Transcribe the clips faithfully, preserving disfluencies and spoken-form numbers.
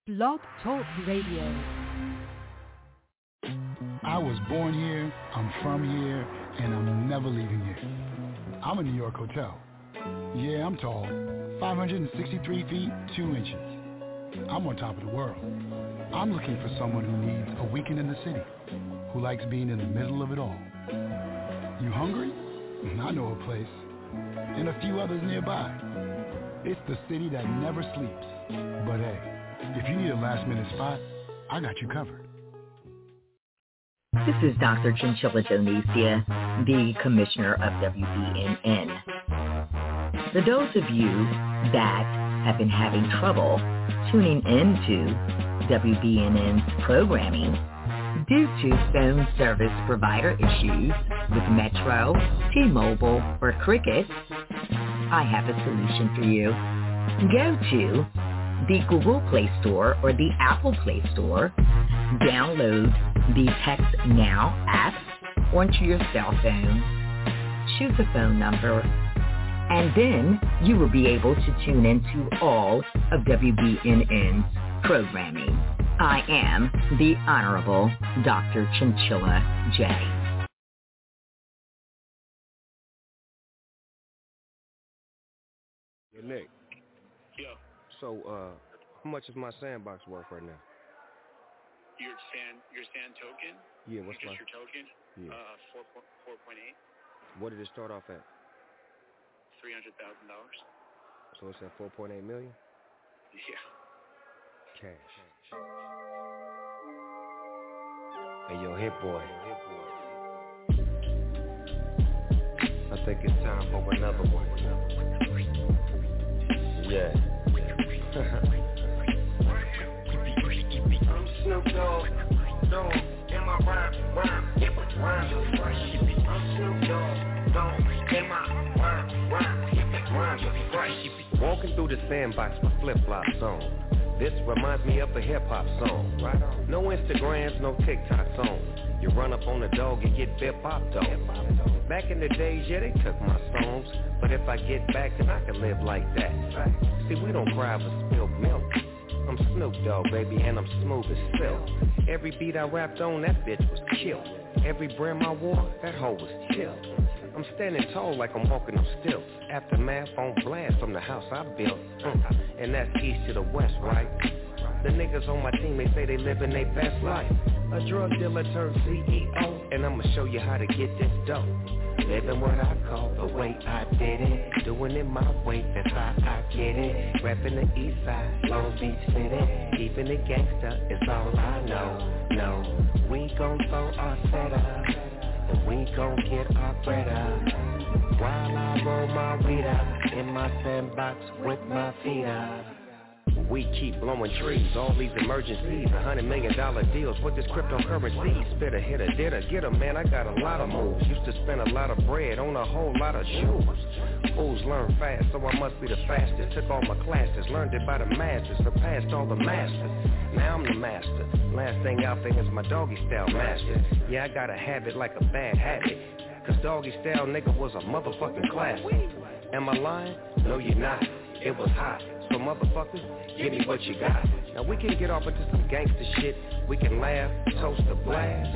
Blog Talk Radio. I was born here, I'm from here, and I'm never leaving here. I'm a New York hotel. Yeah, I'm tall, five hundred sixty-three feet, two inches. I'm on top of the world. I'm looking for someone who needs a weekend in the city, who likes being in the middle of it all. You hungry? I know a place, and a few others nearby. It's the city that never sleeps. But hey, if you need a last-minute spot, I got you covered. This is Doctor Chinchilla Donesia, the Commissioner of W B N N. For those of you that have been having trouble tuning into W B N N's programming due to phone service provider issues with Metro, T-Mobile, or Cricket, I have a solution for you. Go to the Google Play Store or the Apple Play Store, download the Text Now app onto your cell phone, choose a phone number, and then you will be able to tune into all of W B N N's programming. I am the Honorable Doctor Chinchilla J. Hey, Nick. Yo. So, uh, how much is my sandbox worth right now? Your sand, your sand token? Yeah, what's Just my... your token? Yeah. Uh, four, four point eight. What did it start off at? three hundred thousand dollars. So it's at four point eight million? Yeah. Cash. Hey, yo, Hit Boy. I think it's time for another one. Yeah. I'm Snoop Dogg, Dogg, in my rhyme, rhyme, hip rhyme, fresh. I'm Snoop Dogg, Dogg, in my rhyme, rhyme, hip rhyme, fresh. Walking through the sandbox with flip-flops on. This reminds me of a hip-hop song. Right on. No Instagrams, no TikToks on. You run up on the dog and get bip-bopped on. Back in the days, yeah, they took my songs. But if I get back, then I can live like that. See, we don't cry for spilled milk. I'm Snoop Dogg, baby, and I'm smooth as silk. Every beat I rapped on, that bitch was killed. Every brim I wore, that hoe was chill. I'm standing tall like I'm walking on stilts. Aftermath on blast from the house I built. Mm. And that's east to the west, right? The niggas on my team, they say they living their best life. A drug dealer turned C E O, and I'ma show you how to get this dope. Living what I call the way I did it. Doing it my way, that's how I get it. Reppin' the east side, Long Beach City. Keeping it gangsta is all I know. No, we gon' throw our setup, and we gon' get our bread up. While I roll my weed up, in my sandbox with my feet up. We keep blowing trees, all these emergencies, a hundred million dollar deals with this cryptocurrency. Spit a hit a did a get a man, I got a lot of moves. Used to spend a lot of bread on a whole lot of shoes. Fools learn fast, so I must be the fastest. Took all my classes, learned it by the masses, surpassed all the masters. Now I'm the master. Last thing out there is my doggy style master. Yeah, I got a habit like a bad habit, cause doggy style nigga was a motherfucking classic. Am I lying? No, you're not. It was hot. So motherfuckers, give me what you got. Now we can get off into some gangster shit. We can laugh, toast the blast.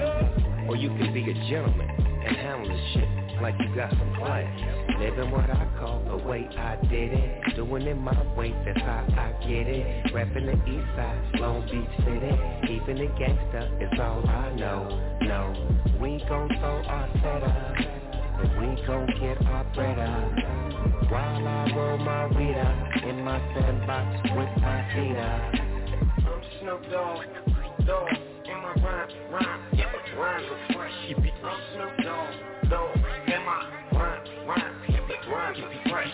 Or you can be a gentleman and handle this shit like you got some class. Living what I call the way I did it. Doing it my way, that's how I get it. Rapping the east side, Long Beach City. Keeping it gangsta is all I know. No, we gon' throw our setup, and we gon' get our bread up. While I roll my weed up, in my sandbox with my feet up. I'm Snoop Dogg, Dogg, in my rhyme, rhyme, hip rhyme, fresh. I'm Snoop Dogg, Dogg, in my rhyme, rhyme, hip rhyme, fresh.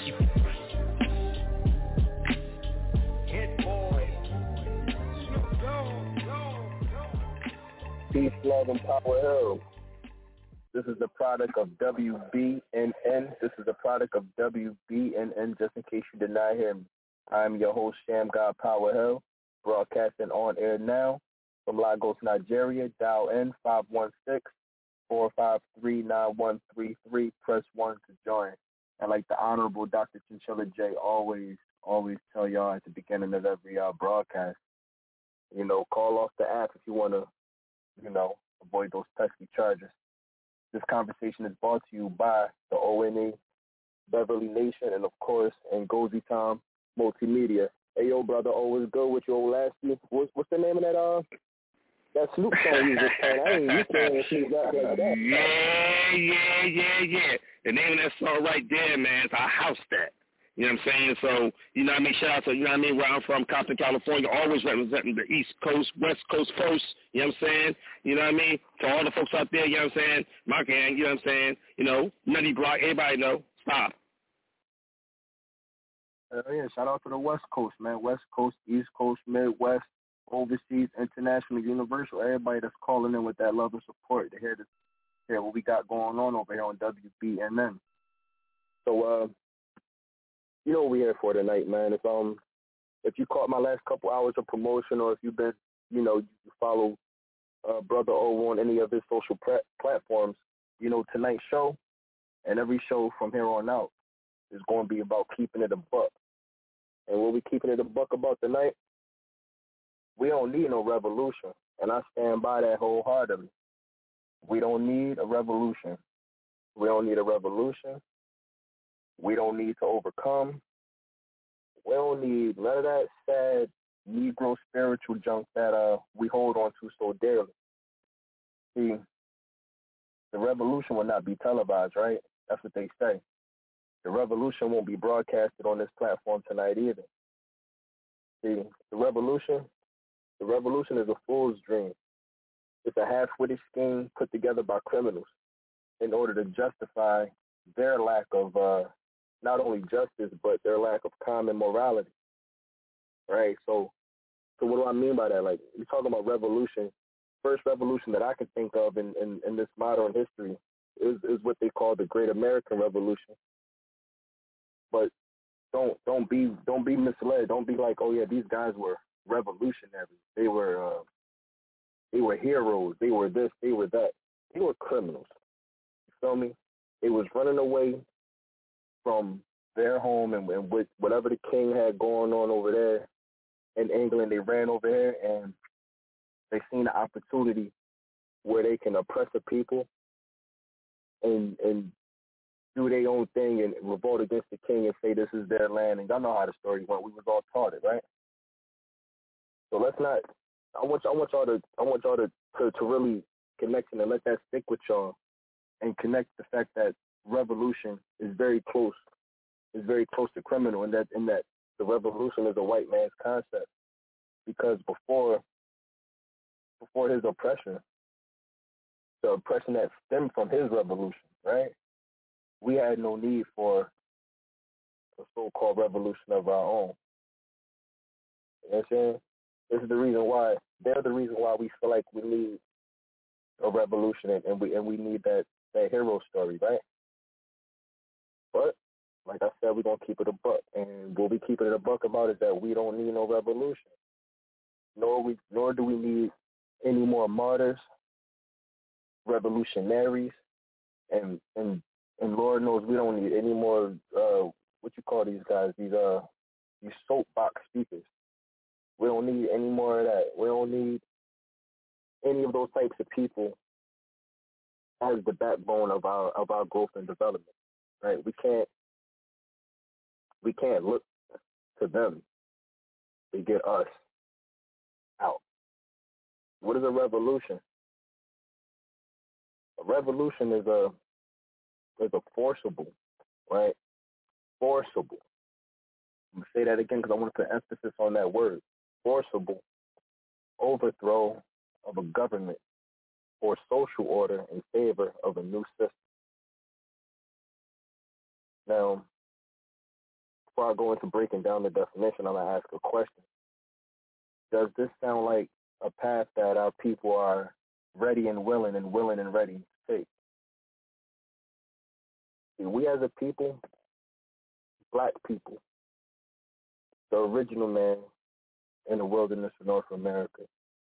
Hit Boy, Snoop Dogg, Dogg, Dogg. Peace, love, and power hill. This is the product of W B N N. This is the product of W B N N, just in case you did not hear me. I'm your host, Sham God Power Hill, broadcasting on air now from Lagos, Nigeria. Dial in five one six, four five three, nine one three three. Press one to join. And like the Honorable Doctor Chinchilla J always, always tell y'all at the beginning of every uh, broadcast, You know, call off the app if you want to, you know, avoid those pesky charges. This conversation is brought to you by the O N A, Beverly Nation, and, of course, Ngozi Tom Multimedia. Hey, yo, brother, always good with your old lasty. What's, what's the name of that, uh, that Snoop song you just playing? I ain't used to hearing Snoop rap like that. Yeah, yeah, yeah, yeah. The name of that song right there, man, is I House That. You know what I'm saying? So, you know what I mean? Shout out to, you know what I mean, where I'm from, Compton, California, always representing the East Coast, West Coast first. You know what I'm saying? You know what I mean? To all the folks out there, you know what I'm saying? My gang, you know what I'm saying? You know, Nutty Block, everybody know. Stop. Uh, yeah, shout out to the West Coast, man. West Coast, East Coast, Midwest, overseas, international, universal. Everybody that's calling in with that love and support to hear this, hear what we got going on over here on W B N N. So, uh, you know what we're here for tonight, man. If um, if you caught my last couple hours of promotion, or if you've been, you know, you follow uh, Brother O on any of his social pre- platforms, you know, tonight's show and every show from here on out is going to be about keeping it a buck. And what we keeping it a buck about tonight, we don't need no revolution, and I stand by that wholeheartedly. We don't need a revolution. We don't need a revolution. We don't need to overcome. We don't need none of that sad Negro spiritual junk that uh we hold on to so dearly. See, the revolution will not be televised, right? That's what they say. The revolution won't be broadcasted on this platform tonight either. See, the revolution, the revolution is a fool's dream. It's a half-witted scheme put together by criminals in order to justify their lack of uh, not only justice, but their lack of common morality. Right? So, so what do I mean by that? Like, you're talking about revolution. First revolution that I can think of in, in, in this modern history is, is what they call the Great American Revolution. But don't don't be don't be misled. Don't be like, oh yeah, these guys were revolutionaries. They were uh, they were heroes. They were this. They were that. They were criminals. You feel me? They was running away from their home and, and with whatever the king had going on over there in England. They ran over here and they seen an opportunity where they can oppress the people and and do their own thing and revolt against the king and say this is their land. And y'all know how the story went. We was all taught it, right? So let's not. I want I want y'all to I want y'all to, to to really connect and let that stick with y'all, and connect the fact that revolution is very close, is very close to criminal, and that in that the revolution is a white man's concept, because before before his oppression, the oppression that stemmed from his revolution, right? We had no need for a so-called revolution of our own. You know what I'm saying? This is the reason why, they're the reason why we feel like we need a revolution and, and we and we need that, that hero story, right? But, like I said, we're going to keep it a buck. And what we keeping it a buck about is that we don't need no revolution. Nor we nor do we need any more martyrs, revolutionaries, and and And Lord knows we don't need any more, uh, what you call these guys, these uh, these soapbox speakers. We don't need any more of that. We don't need any of those types of people as the backbone of our of our growth and development. Right? We can't we can't look to them to get us out. What is a revolution? A revolution is a is a forcible, right? Forcible. I'm going to say that again because I want to put emphasis on that word. Forcible overthrow of a government or social order in favor of a new system. Now, before I go into breaking down the definition, I'm going to ask a question. Does this sound like a path that our people are ready and willing and willing and ready to take? See, we as a people, black people, the original man in the wilderness of North America,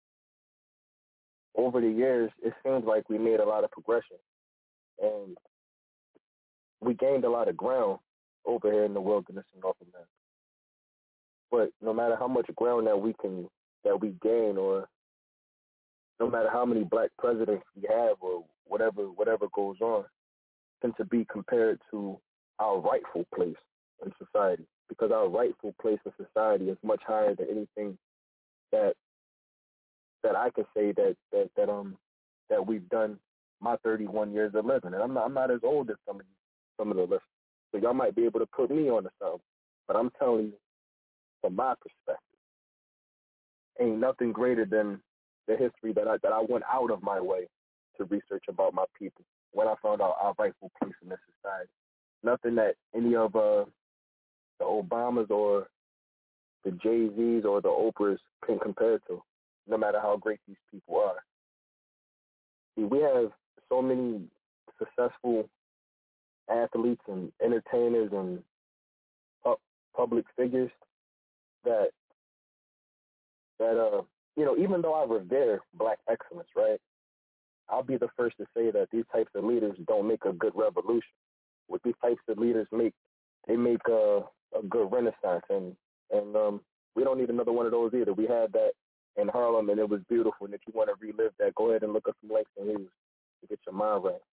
over the years, it seems like we made a lot of progression. And we gained a lot of ground over here in the wilderness of North America. But no matter how much ground that we can that we gain, or no matter how many black presidents we have, or whatever whatever goes on, tend to be compared to our rightful place in society, because our rightful place in society is much higher than anything that that I can say that that that um that we've done my thirty-one years of living. And I'm not I'm not as old as some of you, some of the listeners, so y'all might be able to put me on to something. But I'm telling you, from my perspective, ain't nothing greater than the history that I that I went out of my way to research about my people when I found out our rightful place in this society. Nothing that any of uh, the Obamas or the Jay-Z's or the Oprahs can compare to, no matter how great these people are. See, we have so many successful athletes and entertainers and pu- public figures that that uh you know, even though I revere black excellence, right, I'll be the first to say that these types of leaders don't make a good revolution. What these types of leaders make, they make a, a good renaissance, and and um, we don't need another one of those either. We had that in Harlem, and it was beautiful. And if you want to relive that, go ahead and look up some Langston Hughes to get your mind right.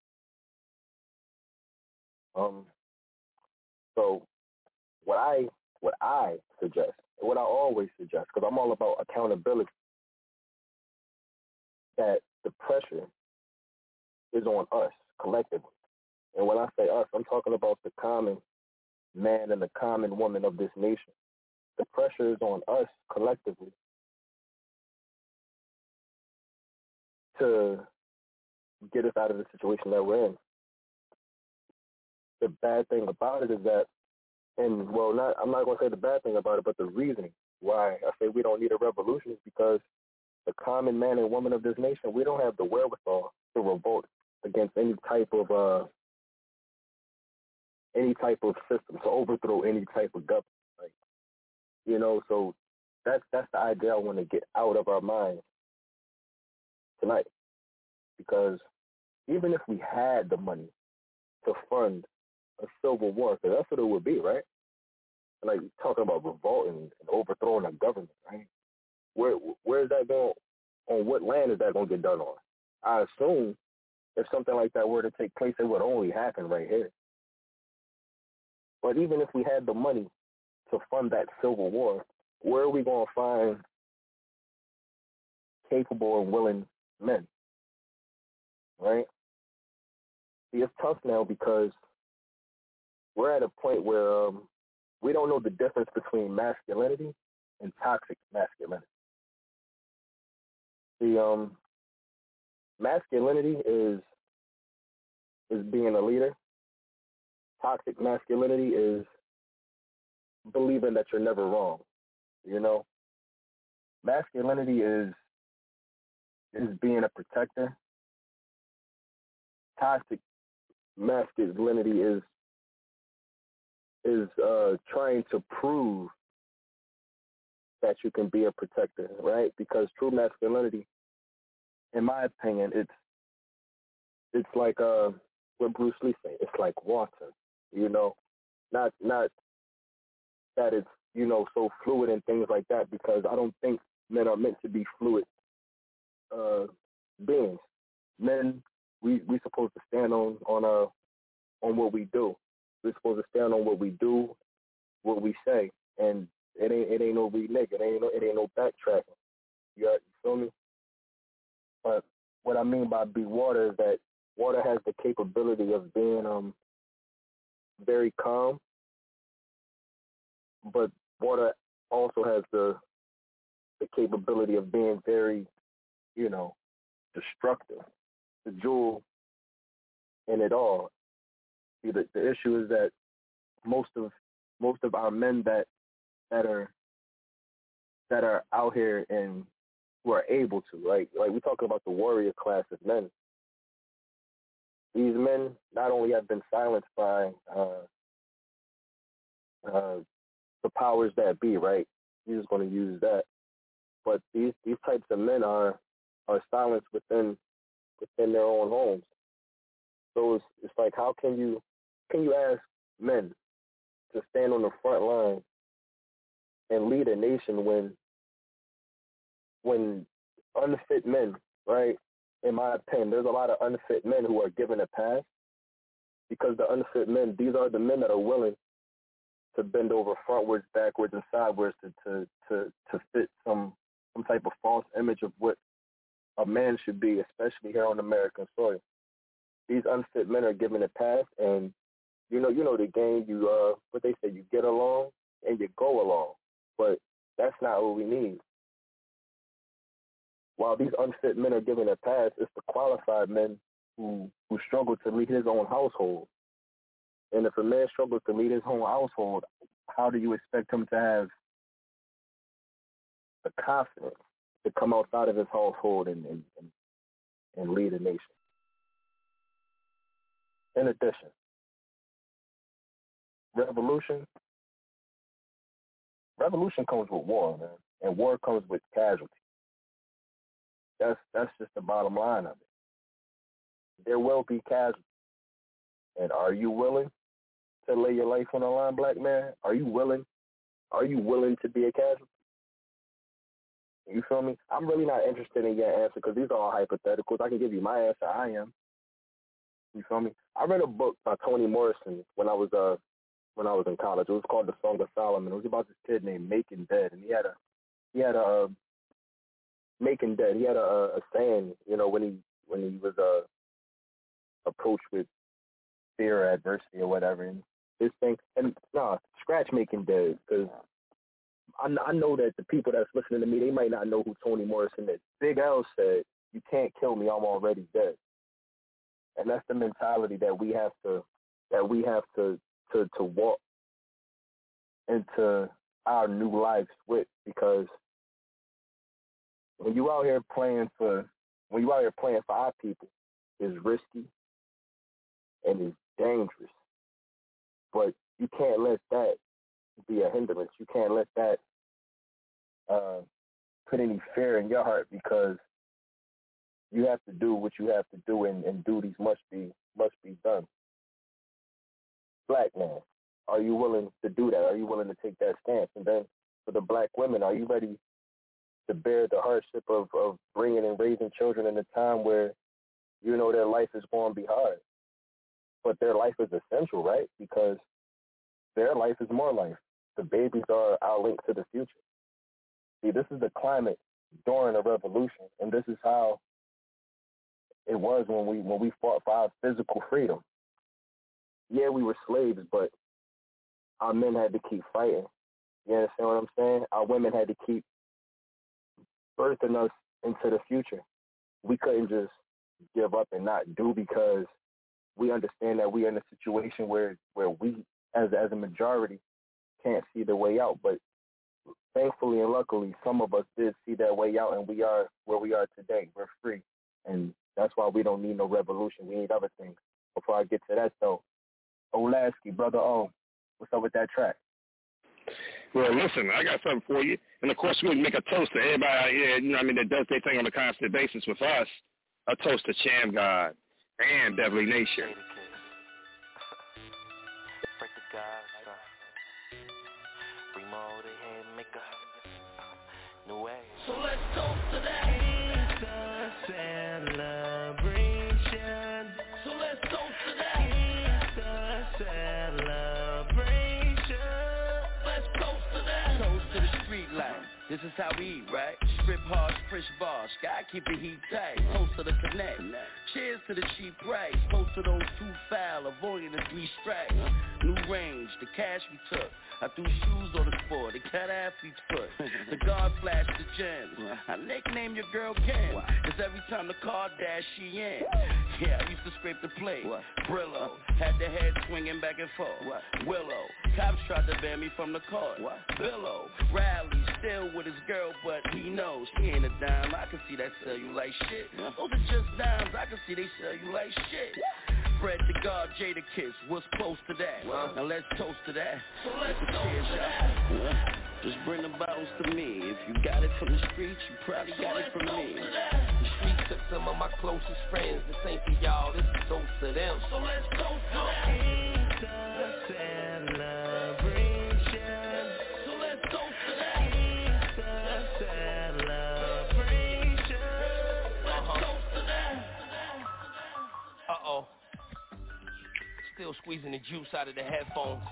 Um. So, what I what I suggest, what I always suggest, because I'm all about accountability, that the pressure is on us collectively. And when I say us, I'm talking about the common man and the common woman of this nation. The pressure is on us collectively to get us out of the situation that we're in. The bad thing about it is that, and well, not I'm not going to say the bad thing about it, but the reasoning why I say we don't need a revolution is because the common man and woman of this nation, we don't have the wherewithal to revolt against any type of uh, any type of system, to overthrow any type of government. Like, you know, so that's that's the idea I want to get out of our minds tonight. Because even if we had the money to fund a civil war, because that's what it would be, right? Like, talking about revolting and overthrowing a government, right? Where where is that going? On what land is that going to get done on? I assume if something like that were to take place, it would only happen right here. But even if we had the money to fund that civil war, where are we going to find capable and willing men? Right? See, it's tough now because we're at a point where um, we don't know the difference between masculinity and toxic masculinity. The um, masculinity is is being a leader. Toxic masculinity is believing that you're never wrong. You know, masculinity is is being a protector. Toxic masculinity is is uh, trying to prove that you can be a protector, right? Because true masculinity, in my opinion, it's it's like uh, what Bruce Lee said. It's like water, you know, not not that it's, you know, so fluid and things like that. Because I don't think men are meant to be fluid uh, beings. Men, we we supposed to stand on on uh on what we do. We're supposed to stand on what we do, what we say, and it ain't it ain't no renege. It ain't no it ain't no backtracking. You, got, you feel me? But what I mean by be water is that water has the capability of being um very calm, but water also has the the capability of being very, you know, destructive. The jewel in it all. See, the, the issue is that most of most of our men that that are that are out here and who are able to, like like we're talking about the warrior class of men. These men not only have been silenced by uh, uh, the powers that be, right? He's just going to use that, but these these types of men are are silenced within within their own homes. So it's it's like, how can you can you ask men to stand on the front line and lead a nation when when unfit men, right, in my opinion, there's a lot of unfit men who are given a pass because the unfit men, these are the men that are willing to bend over frontwards, backwards, and sideways to, to, to, to fit some some type of false image of what a man should be, especially here on American soil. These unfit men are given a pass, and you know, you know the game. You uh, what they say, you get along and you go along, but that's not what we need. While these unfit men are given a pass, it's the qualified men who who struggle to lead his own household. And if a man struggles to lead his own household, how do you expect him to have the confidence to come outside of his household and, and, and, and lead a nation? In addition, revolution, revolution comes with war, man, and war comes with casualties. That's that's just the bottom line of it. There will be casualties, and are you willing to lay your life on the line, black man? Are you willing? Are you willing to be a casualty? You feel me? I'm really not interested in your answer because these are all hypotheticals. I can give you my answer. I am. You feel me? I read a book by Toni Morrison when I was uh when I was in college. It was called The Song of Solomon. It was about this kid named Macon Dead, and he had a he had a uh, Macon Dead. He had a, a, a saying, you know, when he when he was uh approached with fear or adversity or whatever, and this thing, and nah, scratch Macon Dead, because I, I know that the people that's listening to me, they might not know who Toni Morrison is. Big L said, "You can't kill me, I'm already dead." And that's the mentality that we have to that we have to, to, to walk into our new lives with, because when you out here playing for when you out here playing for our people, it's risky and it's dangerous. But you can't let that be a hindrance. You can't let that uh, put any fear in your heart, because you have to do what you have to do, and, and duties must be must be done. Black man, are you willing to do that? Are you willing to take that stance? And then for the black women, are you ready to bear the hardship of, of bringing and raising children in a time where you know their life is going to be hard, but their life is essential, right? Because their life is more life. The babies are our link to the future. See, this is the climate during a revolution, and this is how it was when we when we fought for our physical freedom. Yeah, we were slaves, but our men had to keep fighting. You understand what I'm saying? Our women had to keep birthing us into the future. We couldn't just give up and not do, because we understand that we are in a situation where, where we, as as a majority, can't see the way out. But thankfully and luckily, some of us did see that way out, and we are where we are today. We're free. And that's why we don't need no revolution. We need other things. Before I get to that, though, Olasky, Brother O, what's up with that track? Well, listen, I got something for you. And, of course, we'll make a toast to everybody out here, you know what I mean, that does their thing on a constant basis with us. A toast to Cham God and Beverly Nation. So let's toast to that. It's a celebration. So let's toast to that. It's a celebration. Let's toast to that. Toast to the street life. This is how we eat, right? Strip hard, fresh bars. Gotta keep the heat tight. Toast to the connect. Cheers to the cheap price. Toast to those too foul, avoiding the three strikes. New range, the cash we took. I threw shoes on the floor, they cut athlete's foot. The guard flashed the gems. I nicknamed your girl Ken, cause every time the car dashed, she in. Yeah, I used to scrape the plate. Brillo, had the head swinging back and forth. Willow, cops tried to ban me from the court. Billow, Riley, still with his girl, but he knows she ain't a dime. I can see that sell you like shit. Those are just dimes, I can see they sell you like shit. Fred the God, Jada Kiss, what's close to that? Now let's toast to that. So let's cheers, y'all. Just bring the bottles to me. If you got it from the streets, you probably got it from me. The streets took some of my closest friends. This ain't for y'all, this is toast to them. So let's toast to that. It's a celebration. So let's toast to that. It's a celebration. Still squeezing the juice out of the headphones.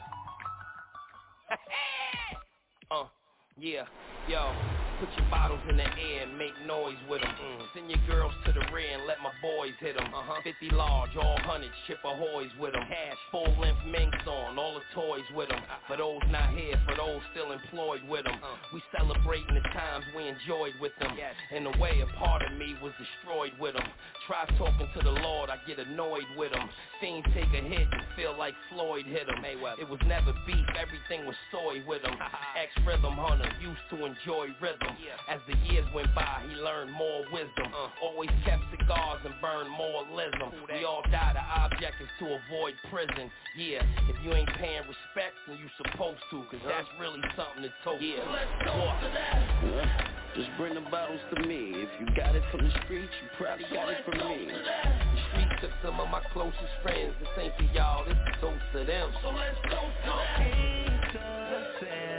uh, yeah, yo. Put your bottles in the air and make noise with them. Mm. Send your girls to the rear and let my boys hit them. Uh-huh. fifty large, all hundreds, chip ahoys with them. Hash, full-length minks on, all the toys with them. Uh, for those not here, for those still employed with them. Uh. We celebrating the times we enjoyed with them. Yes. In a way, a part of me was destroyed with them. Try talking to the Lord, I get annoyed with them. Fiends take a hit and feel like Floyd hit them. Mayweather. It was never beef, everything was soy with them. Ex-rhythm hunter, used to enjoy rhythm. As the years went by, he learned more wisdom. Uh, always kept cigars and burned more lism. We all die, the object is to avoid prison. Yeah, if you ain't paying respect, then you supposed to, cause that's really something to toast. Yeah, let's go to that. Yeah. Just bring the bottles to me. If you got it from the streets, you probably got it from me. The streets took some of my closest friends. This ain't for y'all, this is toast to them. So let's go to that.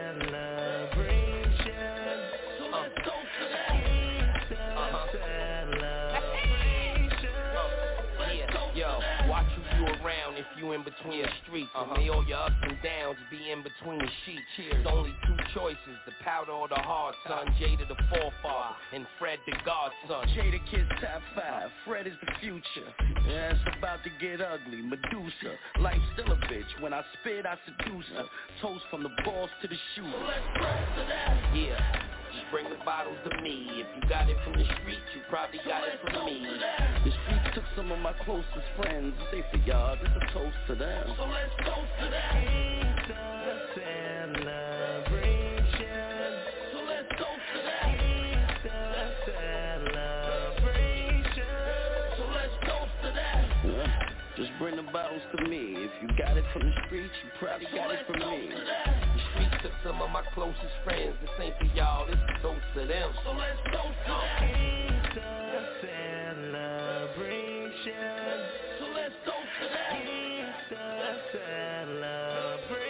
Around if you in between the streets, uh-huh. And may all your ups and downs be in between the sheets. There's only two choices, the powder or the hard son. Jada the forefather and Fred the godson. Jada Kid's top five, Fred is the future. Yeah, it's about to get ugly, Medusa. Life's still a bitch, when I spit I seduce her. Toast from the balls to the shoes. So let's toast to that. Yeah. Just bring the bottles to me. If you got it from the streets, you probably got it from me. The streets took some of my closest friends. Say for y'all, this a toast to them. So let's toast to that. It's a celebration. So let's toast to that. It's a celebration. So let's toast to that. Yeah. Just bring the bottles to me. If you got it from the streets, you probably so got it from me. The streets took some of my closest friends. This ain't for y'all, this is toast to them. So let's toast to that. It's a celebration. So let's toast to that. It's a celebration.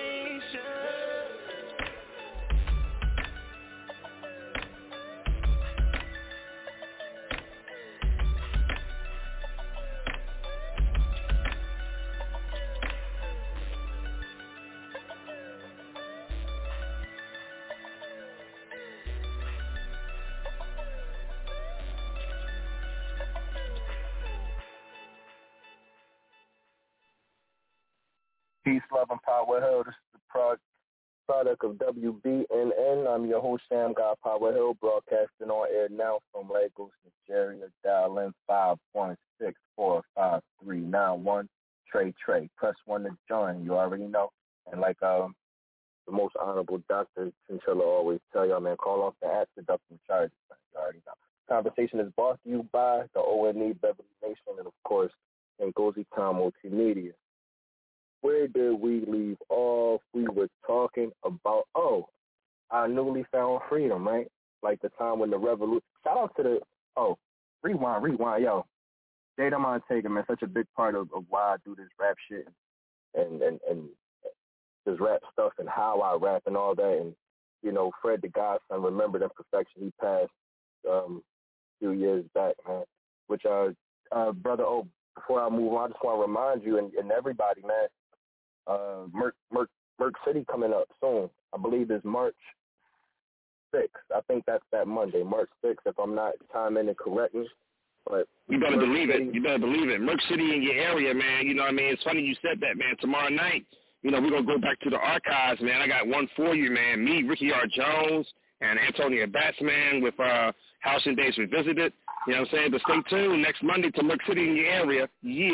Peace, love, and power, Hill. This is the pro- product of W B N N. I'm your host, Sam God Power Hill, broadcasting on air now from Lagos, Nigeria. Dial in five one six, four five three, nine one. Trey Trey. Press one to join. You already know. And like um, the most honorable Doctor Chinchilla always tell y'all, man, call off the act, deduct from charges. You already know. Conversation is brought to you by the O N E Beverly Nation and, of course, Ngozi Town Multimedia. Where did we leave off? We were talking about, oh, our newly found freedom, right? Like the time when the revolution, shout out to the, oh, rewind, rewind, yo. Jada Montega, man, such a big part of, of why I do this rap shit and, and, and this rap stuff and how I rap and all that. And, you know, Fred the Godson, Remembered in Perfection, he passed um, a few years back, man, which, uh, uh, brother, oh, before I move on, I just want to remind you and, and everybody, man, Uh, Merc, Merc, Merc City coming up soon. I believe it's March sixth. I think that's that Monday, March sixth, if I'm not timing it correctly. But you better Merc believe City, it. You better believe it. Merc City in your area, man. You know what I mean? It's funny you said that, man. Tomorrow night, you know, we're going to go back to the archives, man. I got one for you, man. Me, Ricky R. Jones, and Antonia Batts, man, with uh, House and Days Revisited. You know what I'm saying? But stay tuned next Monday to Merc City in your area.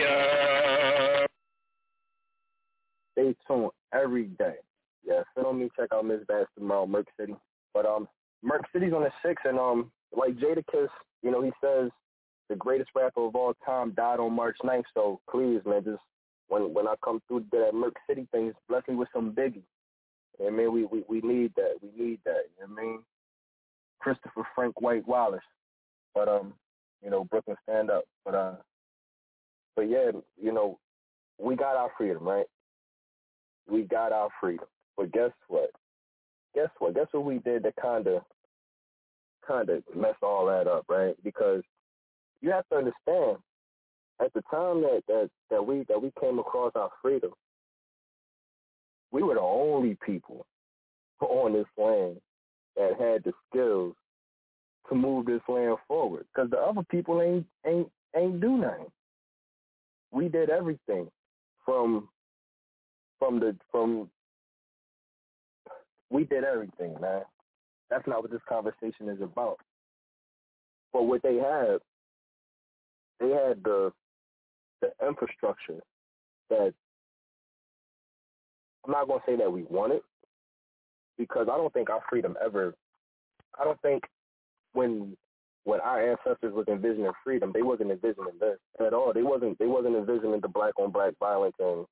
Yeah. Stay tuned every day. Yeah, feel me? Check out Miss Bass tomorrow, Merc City. But um, Merc City's on the sixth, and um, like Jadakiss, you know, he says the greatest rapper of all time died on March ninth. So please, man, just when when I come through that Merc City thing, just bless me with some Biggie. You know what I mean? We, we, we need that. We need that. You know what I mean? Christopher Frank White Wallace. But, um, you know, Brooklyn stand up. But, uh, but yeah, you know, we got our freedom, right? We got our freedom. But guess what? Guess what? Guess what we did to kind of kind of mess all that up, right? Because you have to understand, at the time that, that, that we that we came across our freedom, we were the only people on this land that had the skills to move this land forward, because the other people ain't ain't ain't do nothing. We did everything from from the from we did everything, man. That's not what this conversation is about. But what they had, they had the the infrastructure that I'm not gonna say that we wanted, because I don't think our freedom ever I don't think when when our ancestors was envisioning freedom, they wasn't envisioning this at all. They wasn't they wasn't envisioning the black on black violence and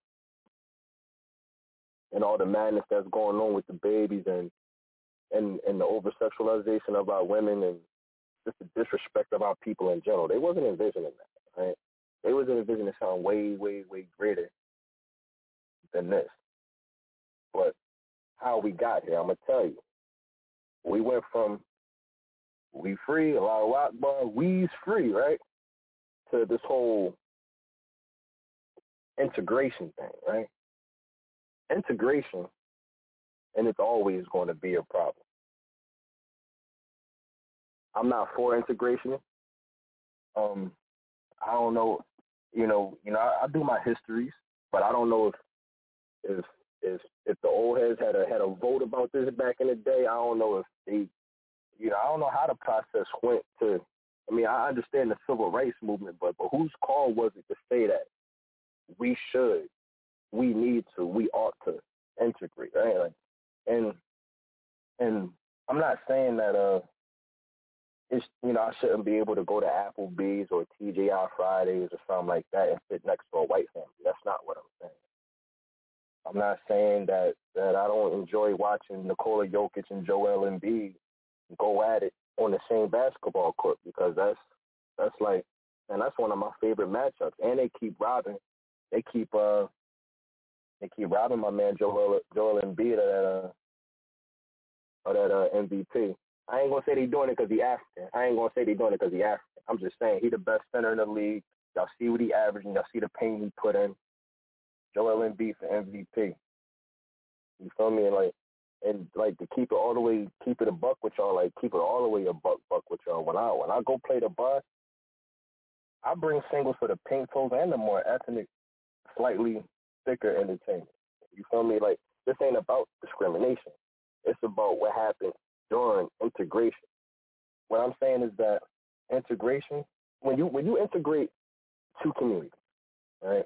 and all the madness that's going on with the babies and and, and the over sexualization of our women and just the disrespect of our people in general. They wasn't envisioning that, right? They wasn't envisioning something way, way, way greater than this. But how we got here, I'm gonna tell you. We went from we free, Allahu Akbar, we's free, right? To this whole integration thing, right? Integration, and it's always going to be a problem. I'm not for integration. Um, I don't know, you know, you know, I, I do my histories, but I don't know if if if if the old heads had a had a vote about this back in the day. I don't know if they, you know, I don't know how the process went to. I mean, I understand the civil rights movement, but but whose call was it to say that we should, we need to, we ought to integrate, right? Like, and and I'm not saying that uh, it's, you know, I shouldn't be able to go to Applebee's or T G I Fridays or something like that and sit next to a white family. That's not what I'm saying. I'm not saying that, that I don't enjoy watching Nikola Jokic and Joel Embiid go at it on the same basketball court, because that's that's like, and that's one of my favorite matchups. And they keep robbing, they keep uh, they keep robbing my man Joel Joel Embiid of that uh, of that uh, M V P. I ain't gonna say they doing it because he African. I ain't gonna say they doing it because he African. I'm just saying he the best center in the league. Y'all see what he averaging. Y'all see the pain he put in. Joel Embiid for M V P. You feel me? And like, and like to keep it all the way, keep it a buck with y'all. Like keep it all the way a buck, buck with y'all. When I when I go play the bar, I bring singles for the pink toes and the more ethnic, slightly thicker entertainment. You feel me? Like this ain't about discrimination. It's about what happened during integration. What I'm saying is that integration, when you when you integrate two communities, right?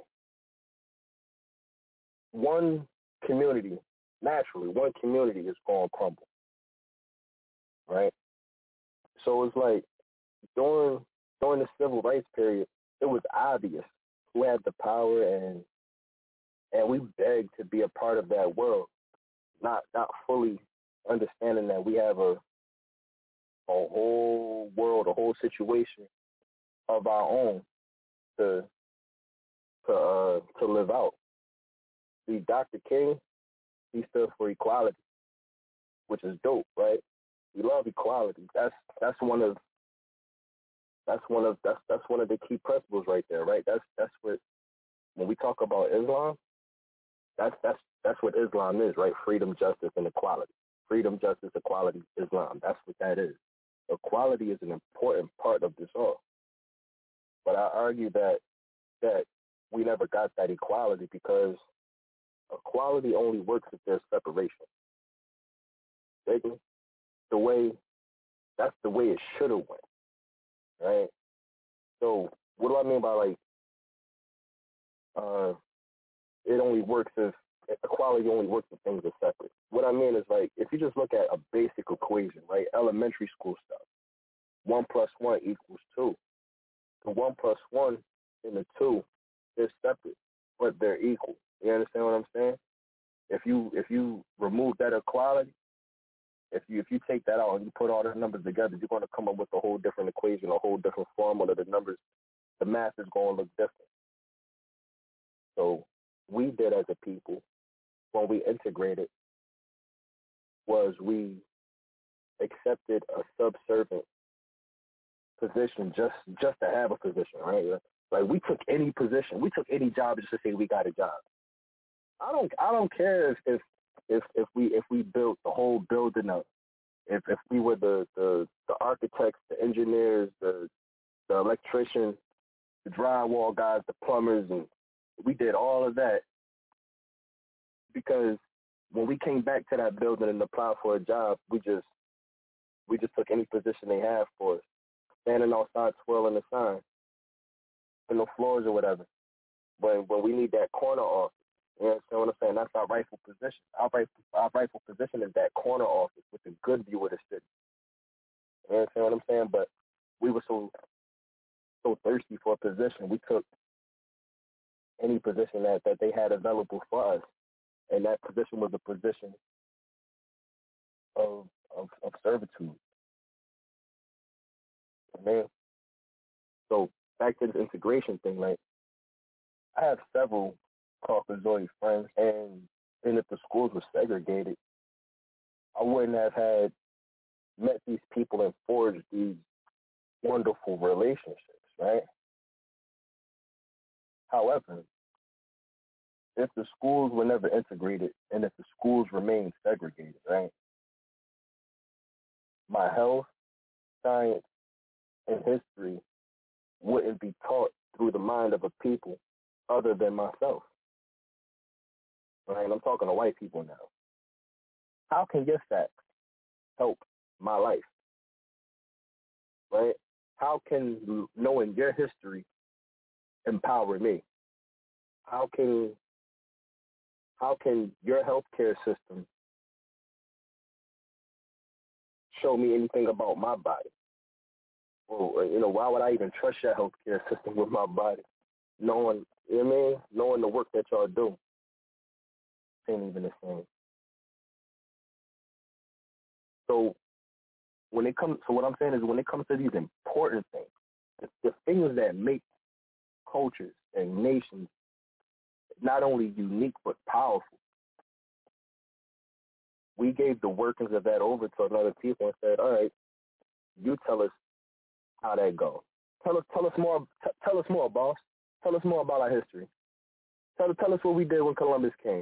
One community, naturally, one community is going to crumble, right? So it's like during during the civil rights period, it was obvious who had the power, and and we begged to be a part of that world, not not fully understanding that we have a a whole world, a whole situation of our own to to uh, to live out. See, Doctor King, he stood for equality, which is dope, right? We love equality. That's that's one of that's one of that's that's one of the key principles right there, right? That's that's what when we talk about Islam, that's that's that's what Islam is, right? Freedom, justice, and equality. Freedom, justice, equality, Islam. That's what that is. Equality is an important part of this all. But I argue that that we never got that equality because equality only works if there's separation. The way, that's the way it should have went, right? So what do I mean by like, uh, it only works if, equality only works if things are separate. What I mean is like, if you just look at a basic equation, right, elementary school stuff, one plus one equals two. The one plus one and the two, they're separate, but they're equal. You understand what I'm saying? If you if you remove that equality, if you if you take that out and you put all the numbers together, you're going to come up with a whole different equation, a whole different formula. The numbers, the math is going to look different. So we did as a people when we integrated was we accepted a subservient position just just to have a position, right? Like we took any position, we took any job just to say we got a job. I don't I don't care if if if, if we if we built the whole building up. If if we were the, the, the architects, the engineers, the the electricians, the drywall guys, the plumbers, and we did all of that, because when we came back to that building and applied for a job, we just we just took any position they had for us, standing outside twirling the sign, in the floors or whatever. When when we need that corner office, you know what I'm saying? That's our rightful position. Our rightful, our rightful position is that corner office with a good view of the city. You know what I'm saying? But we were so so thirsty for a position, we took any position that, that they had available for us, and that position was a position of of, of servitude. Man, so back to the integration thing, like I have several Caucasoid friends, and and if the schools were segregated, I wouldn't have had met these people and forged these wonderful relationships, right? However, if the schools were never integrated and if the schools remained segregated, right, my health, science, and history wouldn't be taught through the mind of a people other than myself. Right? I'm talking to white people now. How can your facts help my life? Right? How can knowing your history empower me? How can how can your healthcare system show me anything about my body? Or, you know, why would I even trust your healthcare system with my body? Knowing, you know what I mean? Knowing the work that y'all do ain't even the same. So when it comes, so what I'm saying is when it comes to these important things, the, the things that make cultures and nations not only unique but powerful, we gave the workings of that over to another people and said, all right, you tell us how that goes. Tell us, tell us more, t- tell us more, boss. Tell us more about our history. Tell, tell us what we did when Columbus came.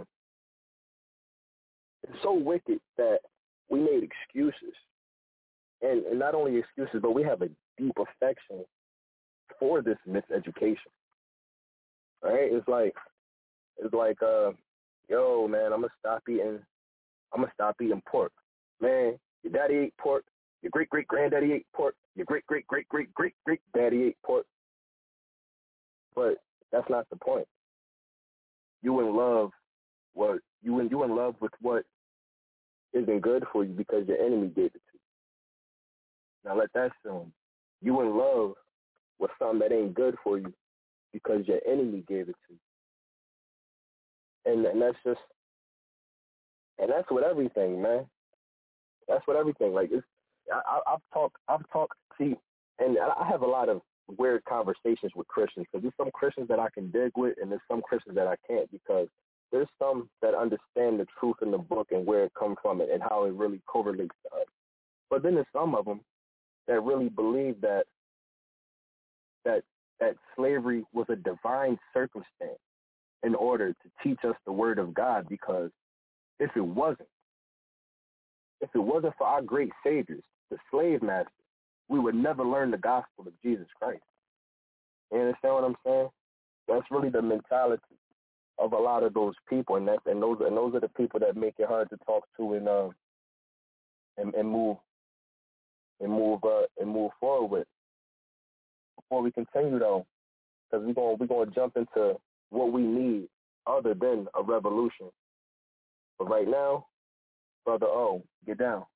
It's so wicked that we made excuses, and, and not only excuses, but we have a deep affection for this miseducation. Right? It's like, it's like, uh, yo, man, I'm gonna stop eating, I'm gonna stop eating pork. Man, your daddy ate pork, your great great granddaddy ate pork, your great great great great great great daddy ate pork. But that's not the point. You in love what you in you in love with what isn't good for you because your enemy gave it to you. Now let that sound. You in love with something that ain't good for you because your enemy gave it to you. And and that's just and that's with everything, man. That's with everything. Like it's I, I've talked I've talked see and I have a lot of weird conversations with Christians, because there's some Christians that I can dig with and there's some Christians that I can't, because there's some that understand the truth in the book and where it comes from it and how it really correlates to us. But then there's some of them that really believe that that that slavery was a divine circumstance in order to teach us the word of God, because if it wasn't, if it wasn't for our great saviors, the slave masters, we would never learn the gospel of Jesus Christ. You understand what I'm saying? That's really the mentality of a lot of those people, and that and those and those are the people that make it hard to talk to and uh, and, and move and move uh, and move forward with. Before we continue though, because we're going we're going to jump into what we need other than a revolution. But right now, Brother O, get down.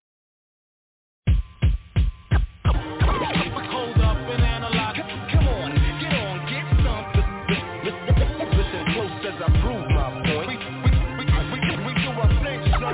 Hold up and analyze. Come on, get on, get some. Listen close as I prove my point. We, we, we, we, we do our thing, sir.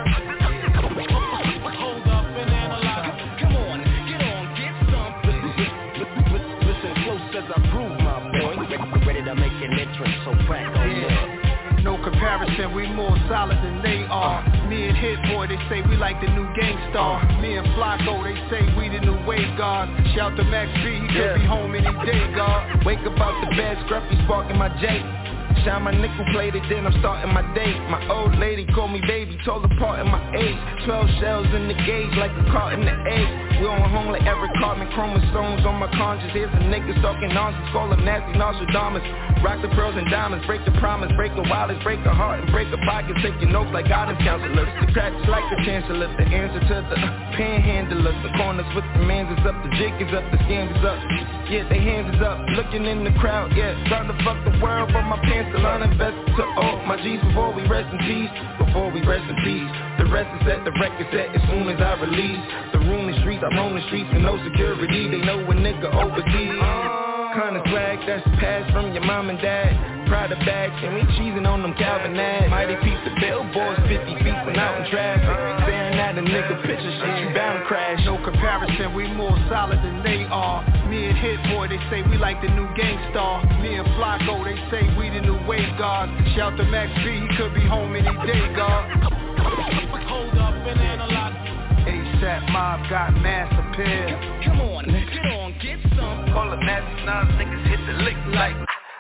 Hold up and analyze. Come on, get on, get some. Listen close as I prove my point. Ready to make an entrance, so crack on yeah. No comparison, we more solid than they are. uh, Me and Hit Boy, they say we like the new Gangstar. uh, Me and Flacco, they say we the new wave guard. Shout to Max B, he yeah. could be home any day, God. Wake up out the bed, scruffy sparking my J. Shine my nickel plated, then I'm starting my day. My old lady called me baby, told her part in my age. Twelve shells in the gauge like a cart in the egg. We on home like every carbon chromosomes on my conscience. Here's a nigga talking nonsense, call him nasty Nostradamus. Rock the pearls and diamonds, break the promise, break the wildest, break the heart and break the pockets. Take your notes like guidance counselors. The cracks like the chancellor, the answer to the uh, panhandlers. The corners with the mans is up, the jig is up, the scams is up. Yeah, they hands is up, looking in the crowd, yeah. Trying to fuck the world, but my pants still uninvested to all my G's before we rest in peace. Before we rest in peace. The rest is set, the record set as soon as I release. The room the streets, I roam the streets with no security. They know a nigga overseas. Kinda swag that's passed from your mom and dad. Prada bags and we cheesing on them Calvin ads. Mighty piece of billboards, fifty feet when out in traffic. Staring at a nigga picture, shit you bound to crash. No comparison, we more solid than they are. Me and Hit Boy, they say we like the new Gangstar. Me and Flacco, they say we the new wave guards. Shout to Max B, he could be home any day, God. Hold up and analyze. ASAP Mob got mass appeal. Come on, get on, get some. Call the nasty nines, niggas hit the lick like.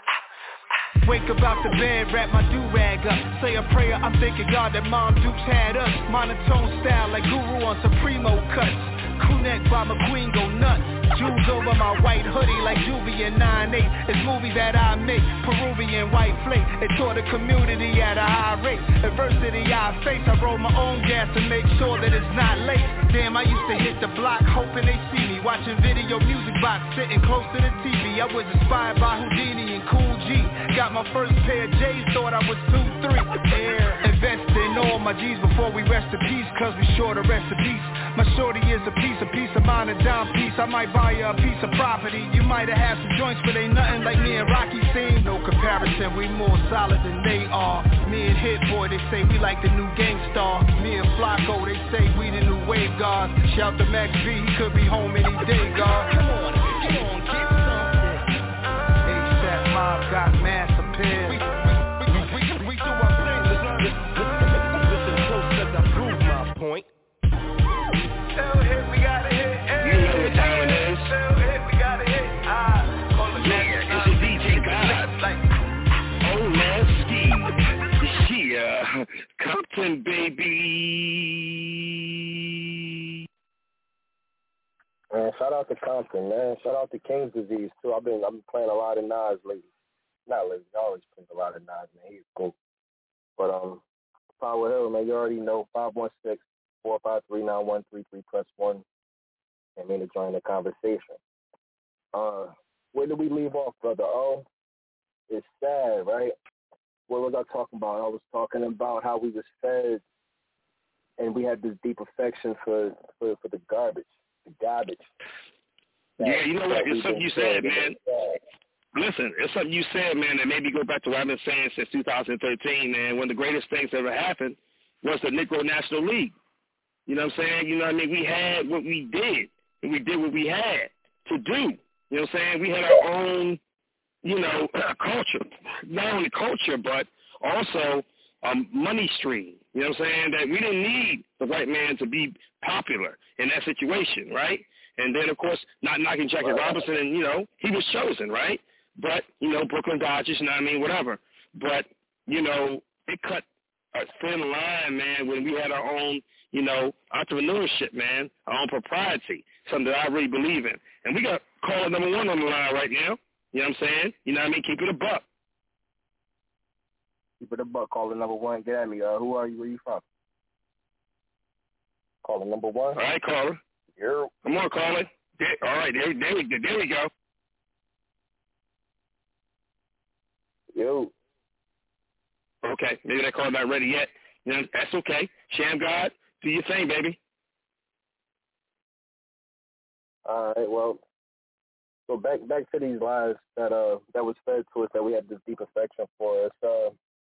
Wake up out the bed, wrap my do-rag up. Say a prayer, I'm thanking God that Mom Dukes had us. Monotone style like Guru on Supremo cuts. Crew neck by McQueen go nuts. Jewels over my white hoodie like Juvie in nine eight. It's movies that I make, Peruvian white flake. It taught the community at a high rate. Adversity I face, I roll my own gas to make sure that it's not late. Damn, I used to hit the block hoping they see me. Watching video music box, sitting close to the T V. I was inspired by Houdini and Cool G. Got my first pair of J's, thought I was two three. Yeah. Invest in all my G's before we rest in peace, cause we sure to rest in peace. My shorty is a piece, a piece of mind, a dime piece. I might buy you a piece of property. You might have had some joints, but ain't nothing like me and Rocky seen. No comparison, we more solid than they are. Me and Hit Boy, they say we like the new Gangstar. Me and Flacco, they say we the new wave guards. Shout to Max B, he could be home any day, God. Come on, come on, get some. ASAP Mob got mass appeal. We, we, we, we, we do our thing. Listen, listen close as I prove my point. Tell hit, we got a hit. Hey, you know what time it is. Tell hit, we got a hit. Ah, call the yeah, it's a D J God. Like, oh, nasty. Yeah, Compton, baby. Man, shout out to Compton, man. Shout out to King's Disease too. I've been I've been playing a lot of Nas lately. Not lately, I always play a lot of Nas, man. He's cool. But um, Power Hill, man, you already know five one six, four five three, nine one three three plus one. And me to join the conversation. Uh, where did we leave off, brother? Oh, it's sad, right? What was I talking about? I was talking about how we was fed, and we had this deep affection for for, for the garbage, the garbage. Yeah, you know what? It's something you said, man. Listen, it's something you said, man, that made me go back to what I've been saying since two thousand thirteen, man. One of the greatest things that ever happened was the Negro National League. You know what I'm saying? You know what I mean? We had what we did, and we did what we had to do. You know what I'm saying? We had our own, you know, culture. Not only culture, but also um, money stream. You know what I'm saying? That we didn't need the white man to be popular in that situation, right? And then, of course, not knocking Jackie Robinson, and, you know, he was chosen, right? But, you know, Brooklyn Dodgers, you know what I mean, whatever. But, you know, it cut a thin line, man, when we had our own, you know, entrepreneurship, man, our own propriety, something that I really believe in. And we got caller number one on the line right now. You know what I'm saying? You know what I mean? Keep it a buck. Keep it a buck. Caller number one. Get at me. Uh, who are you? Where you from? Caller number one. All right, caller. You're... Come on, caller. There, all right, there, there, we, there we go. Yo. Okay, maybe that call not ready yet. You know, that's okay. Sham God, do your thing, baby. All right, well, so back back to these lies that uh that was fed to us, that we had this deep affection for us. Uh,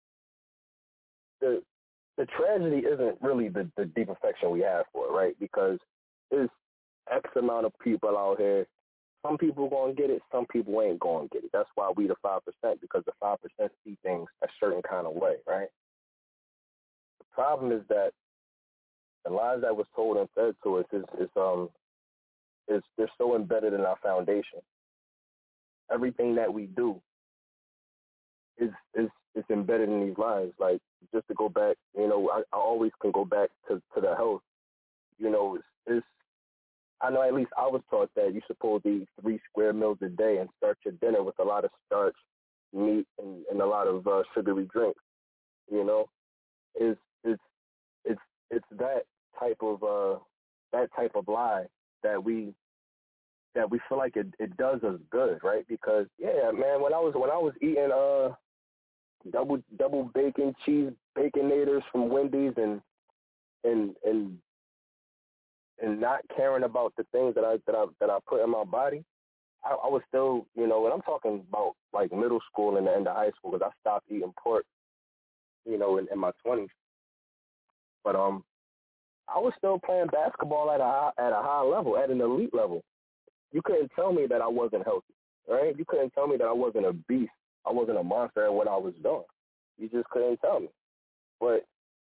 the the tragedy isn't really the, the deep affection we have for it, right? Because there's X amount of people out here. Some people gonna get it, some people ain't gonna get it. That's why we the five percent, because the five percent see things a certain kind of way, right? The problem is that the lies that was told and fed to us is, is um is they're so embedded in our foundation. Everything that we do is is is embedded in these lives. Like, just to go back, you know, I, I always can go back to, to the health. You know, it's, it's I know at least I was taught that you're supposed to eat three square meals a day and start your dinner with a lot of starch, meat, and, and a lot of uh, sugary drinks. You know, it's it's it's it's that type of uh, that type of lie that we that we feel like it, it does us good, right? Because yeah, man, when I was when I was eating uh double double bacon cheese baconators from Wendy's and and and and not caring about the things that I that I that I put in my body, I, I was still, you know, and I'm talking about like middle school and the end of high school, because I stopped eating pork, you know, in, in my twenties. But um, I was still playing basketball at a high, at a high level, at an elite level. You couldn't tell me that I wasn't healthy, right? You couldn't tell me that I wasn't a beast. I wasn't a monster at what I was doing. You just couldn't tell me. But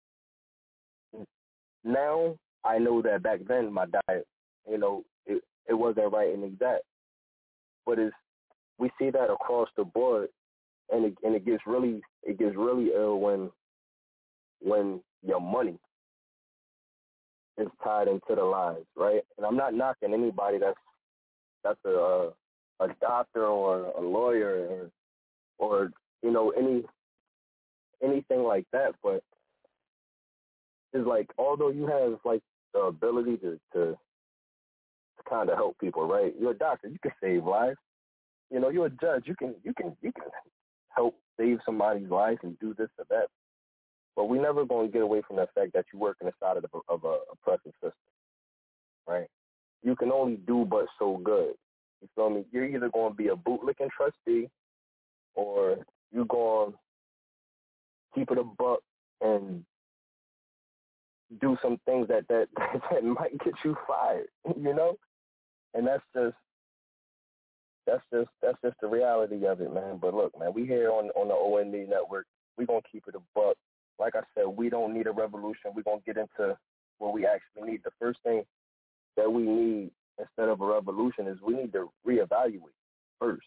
now I know that back then my diet, you know, it, it wasn't right and exact. But it's, we see that across the board, and it, and it gets really it gets really ill when when your money is tied into the lies, right? And I'm not knocking anybody that's that's a a, a doctor or a lawyer or or you know any anything like that, but it's like, although you have like the ability to to, to kind of help people, right? You're a doctor, you can save lives. You know, you're a judge, you can you can you can help save somebody's life and do this or that. But we're never going to get away from the fact that you work in the side of, the, of a oppressive system, right? You can only do but so good. You feel me? You're either going to be a bootlicking trustee, or you're going to keep it a buck and do some things that, that, that might get you fired, you know? And that's just that's just that's just the reality of it, man. But look, man, we here on on the O N D network. We're gonna keep it a buck. Like I said, we don't need a revolution. We're gonna get into what we actually need. The first thing that we need instead of a revolution is we need to reevaluate first.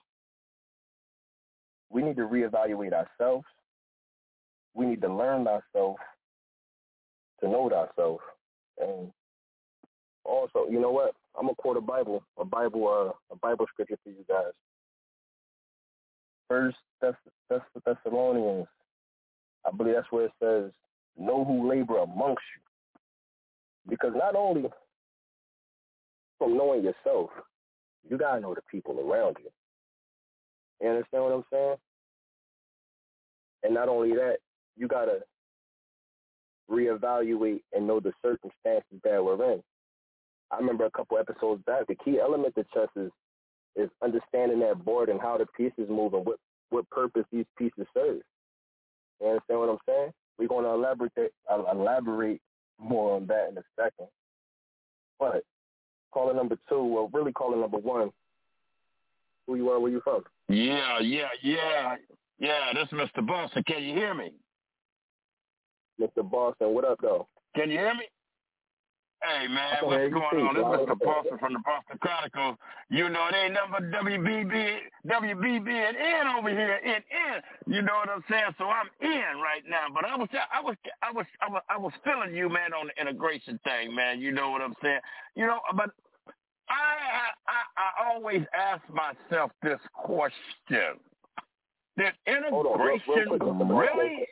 We need to reevaluate ourselves. We need to learn ourselves, to know ourselves. And also, you know what? I'm gonna quote a Bible, a Bible, uh, a Bible scripture for you guys. First Thess- Thessalonians, I believe that's where it says, "Know who labor amongst you," because not only from knowing yourself, you gotta know the people around you. You understand what I'm saying? And not only that, you gotta reevaluate and know the circumstances that we're in. I remember a couple episodes back, the key element to chess is, is understanding that board and how the pieces move and what, what purpose these pieces serve. You understand what I'm saying? We're going to elaborate uh, elaborate more on that in a second. But caller number two, well, really caller number one, who you are, where you from? Yeah, yeah, yeah, yeah, this is Mister Boston. Can you hear me? Mister Boston, what up, though? Can you hear me? Hey, man, what's going on? This is Mister Boston from the Boston Chronicles. You know, it ain't nothing but W B B, W B B and N over here, in N. You know what I'm saying? So I'm in right now. But I was, I was, I was, I was, I was feeling you, man, on the integration thing, man. You know what I'm saying? You know, but I, I, I always ask myself this question: did integration on, real, real really?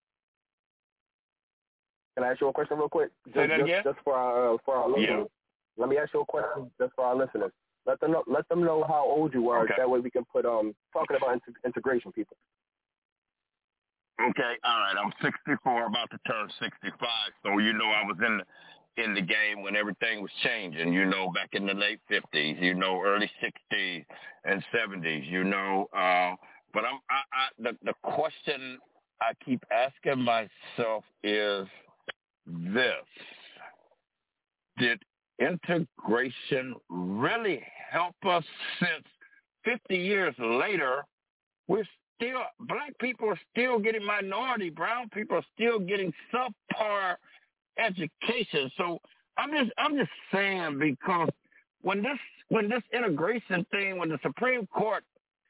Can I ask you a question real quick? Just, Say that again? Just, just for our uh, for our listeners. Yeah. Let me ask you a question just for our listeners. Let them know, let them know how old you are. Okay. That way we can put um talking about int- integration, people. Okay, all right. I'm sixty-four, about to turn sixty-five. So you know I was in the in the game when everything was changing. You know, back in the late fifties. You know, early sixties and seventies. You know, uh, but I'm I, I the the question I keep asking myself is this: did integration really help us? Since fifty years later, we're still, black people are still getting minority, brown people are still getting subpar education. So I'm just I'm just saying, because when this when this integration thing, when the Supreme Court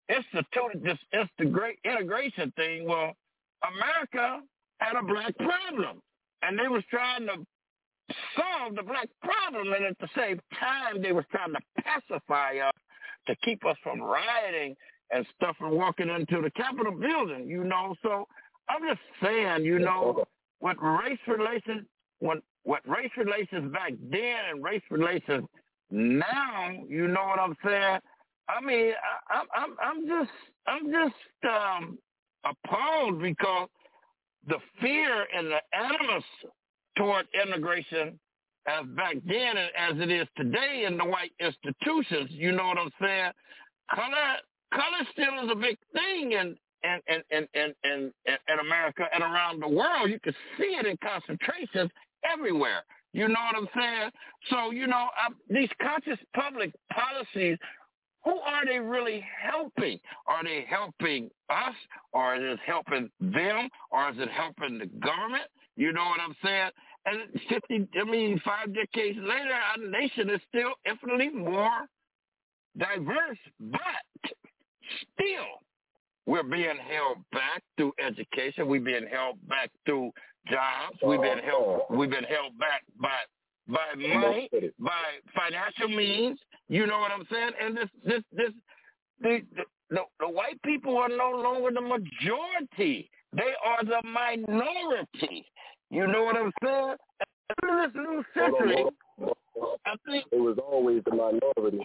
instituted this integra- integration thing. Well, America had a black problem, and they was trying to solve the black problem, and at the same time, they was trying to pacify us to keep us from rioting and stuff and walking into the Capitol building, you know. So I'm just saying, you know, what race relations, what what race relations back then and race relations now, you know what I'm saying? I mean, I, I'm I'm just I'm just um, appalled because the fear and the animus toward immigration as back then and as it is today in the white institutions, you know what I'm saying? Color color still is a big thing in in in in in, in, in America and around the world. You can see it in concentrations everywhere. You know what I'm saying? So, you know, I, these conscious public policies, who are they really helping? Are they helping us, or is it helping them, or is it helping the government? You know what I'm saying? And fifty, I mean, five decades later, our nation is still infinitely more diverse, but still we're being held back through education. We're being held back through jobs. We've been held. We've been held back by by money, by financial means. You know what I'm saying? And this, this, this, the, the, the, the white people are no longer the majority. They are the minority. You know what I'm saying? In this new century, I think it was always the minority.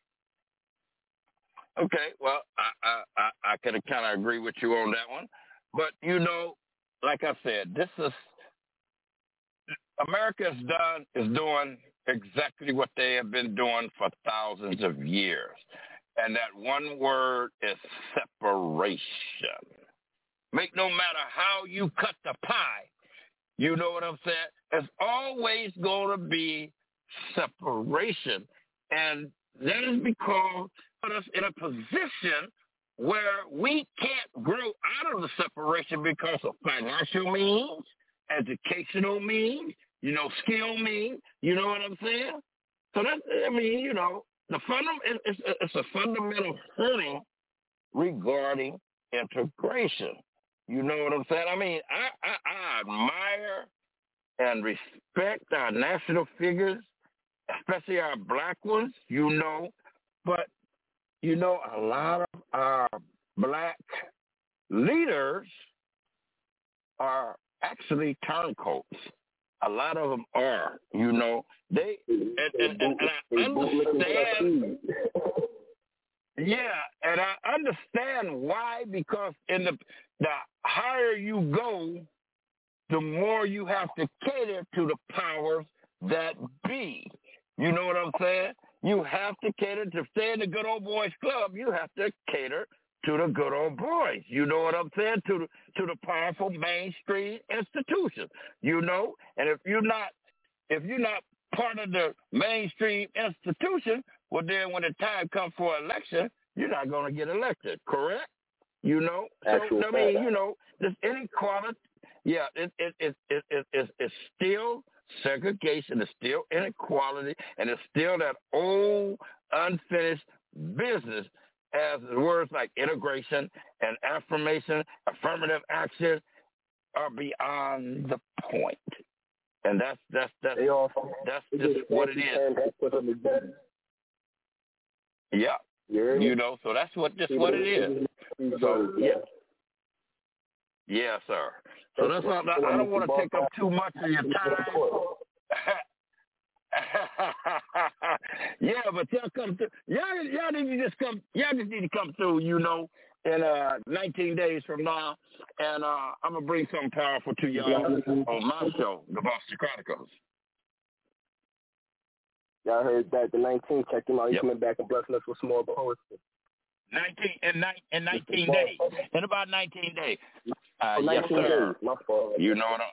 Okay, well, I I, I, I can kind of agree with you on that one. But, you know, like I said, this is, America is done, is doing exactly what they have been doing for thousands of years. And that one word is separation. Make no matter how you cut the pie, you know what I'm saying? There's always going to be separation. And that is because put us in a position where we can't grow out of the separation because of financial means, educational means, you know, skill means, you know what I'm saying? So that's, I mean, you know, the fundam- it's, it's a fundamental hurdle regarding integration. You know what I'm saying? I mean, I, I, I admire and respect our national figures, especially our black ones, you know, but, you know, a lot of our black leaders are actually turncoats. A lot of them are, you know. They, and, and, and, and I understand, yeah, and I understand why, because in the the higher you go, the more you have to cater to the powers that be. You know what I'm saying? You have to cater to stay in the good old boys club. You have to cater to the good old boys. You know what I'm saying? To the to the powerful mainstream institutions. You know, and if you're not if you're not part of the mainstream institution, well, then when the time comes for election, you're not going to get elected. Correct? You know. So I mean, you know, this inequality. Yeah, it it it it it it it's still segregation. It's still inequality, and it's still that old unfinished business. As words like integration and affirmation, affirmative action are beyond the point, and that's that's that's that's just what it is. Yeah, you know, so that's what just what it is. So yeah, yeah, sir. So that's all. I don't want to take up too much of your time. Yeah, but y'all come through. Y'all, y'all need to just come. Y'all just need to come through. You know, in uh, nineteen days from now, and uh, I'm gonna bring something powerful to y'all on my show, the Boston Chronicles. Y'all heard that the nineteenth. Check him out. He's Yep. coming back and blessing us with some more poetry. Nineteen in nine in nineteen days. In about nineteen days. Uh, oh, yes, nineteen sir. days. My fault. You know what I'm.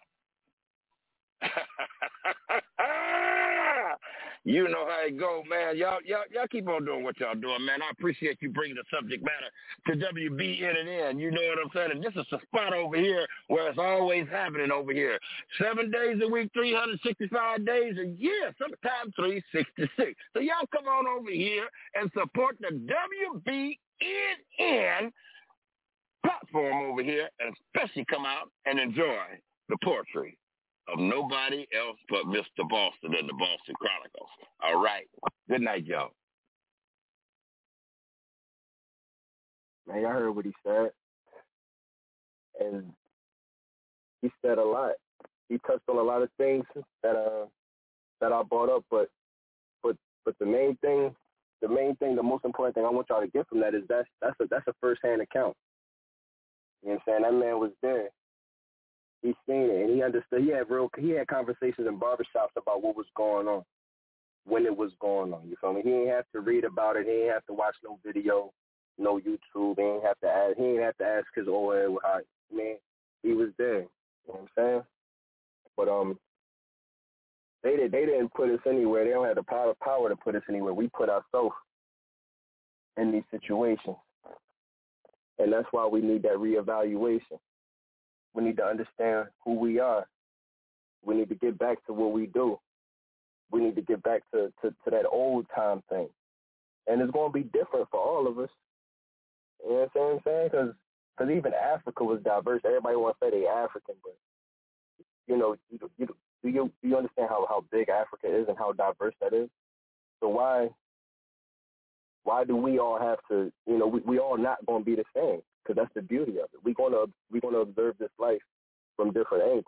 You know how it go, man. Y'all, y'all, y'all keep on doing what y'all doing, man. I appreciate you bringing the subject matter to W B N N. You know what I'm saying? And this is the spot over here where it's always happening over here. Seven days a week, three hundred sixty-five days a year, sometimes three hundred sixty-six. So y'all come on over here and support the W B N in platform over here and especially come out and enjoy the poetry of nobody else but Mister Boston and the Boston Chronicles. All right. Good night, y'all. Man, I heard what he said. And he said a lot. He touched on a lot of things that uh that I brought up, but but but the main thing, the main thing, the most important thing I want y'all to get from that is that's that's a that's a first hand account. You know what I'm saying? That man was there. He seen it and he understood. He had real he had conversations in barbershops about what was going on, when it was going on. You feel me? He didn't have to read about it. He didn't have to watch no video, no YouTube. He didn't have to ask. He didn't have to ask his O L. How, man, he was there. You know what I'm saying? But um, they did. They didn't put us anywhere. They don't have the power power to put us anywhere. We put ourselves in these situations, and that's why we need that reevaluation. We need to understand who we are. We need to get back to what we do. We need to get back to, to, to that old time thing. And it's going to be different for all of us. You know what I'm saying? Because because even Africa was diverse. Everybody wants to say they're African, but, you know, you, you, do you do you understand how, how big Africa is and how diverse that is? So why why do we all have to, you know, we, we all not going to be the same? Because that's the beauty of it. We're going to we're going to observe this life from different angles.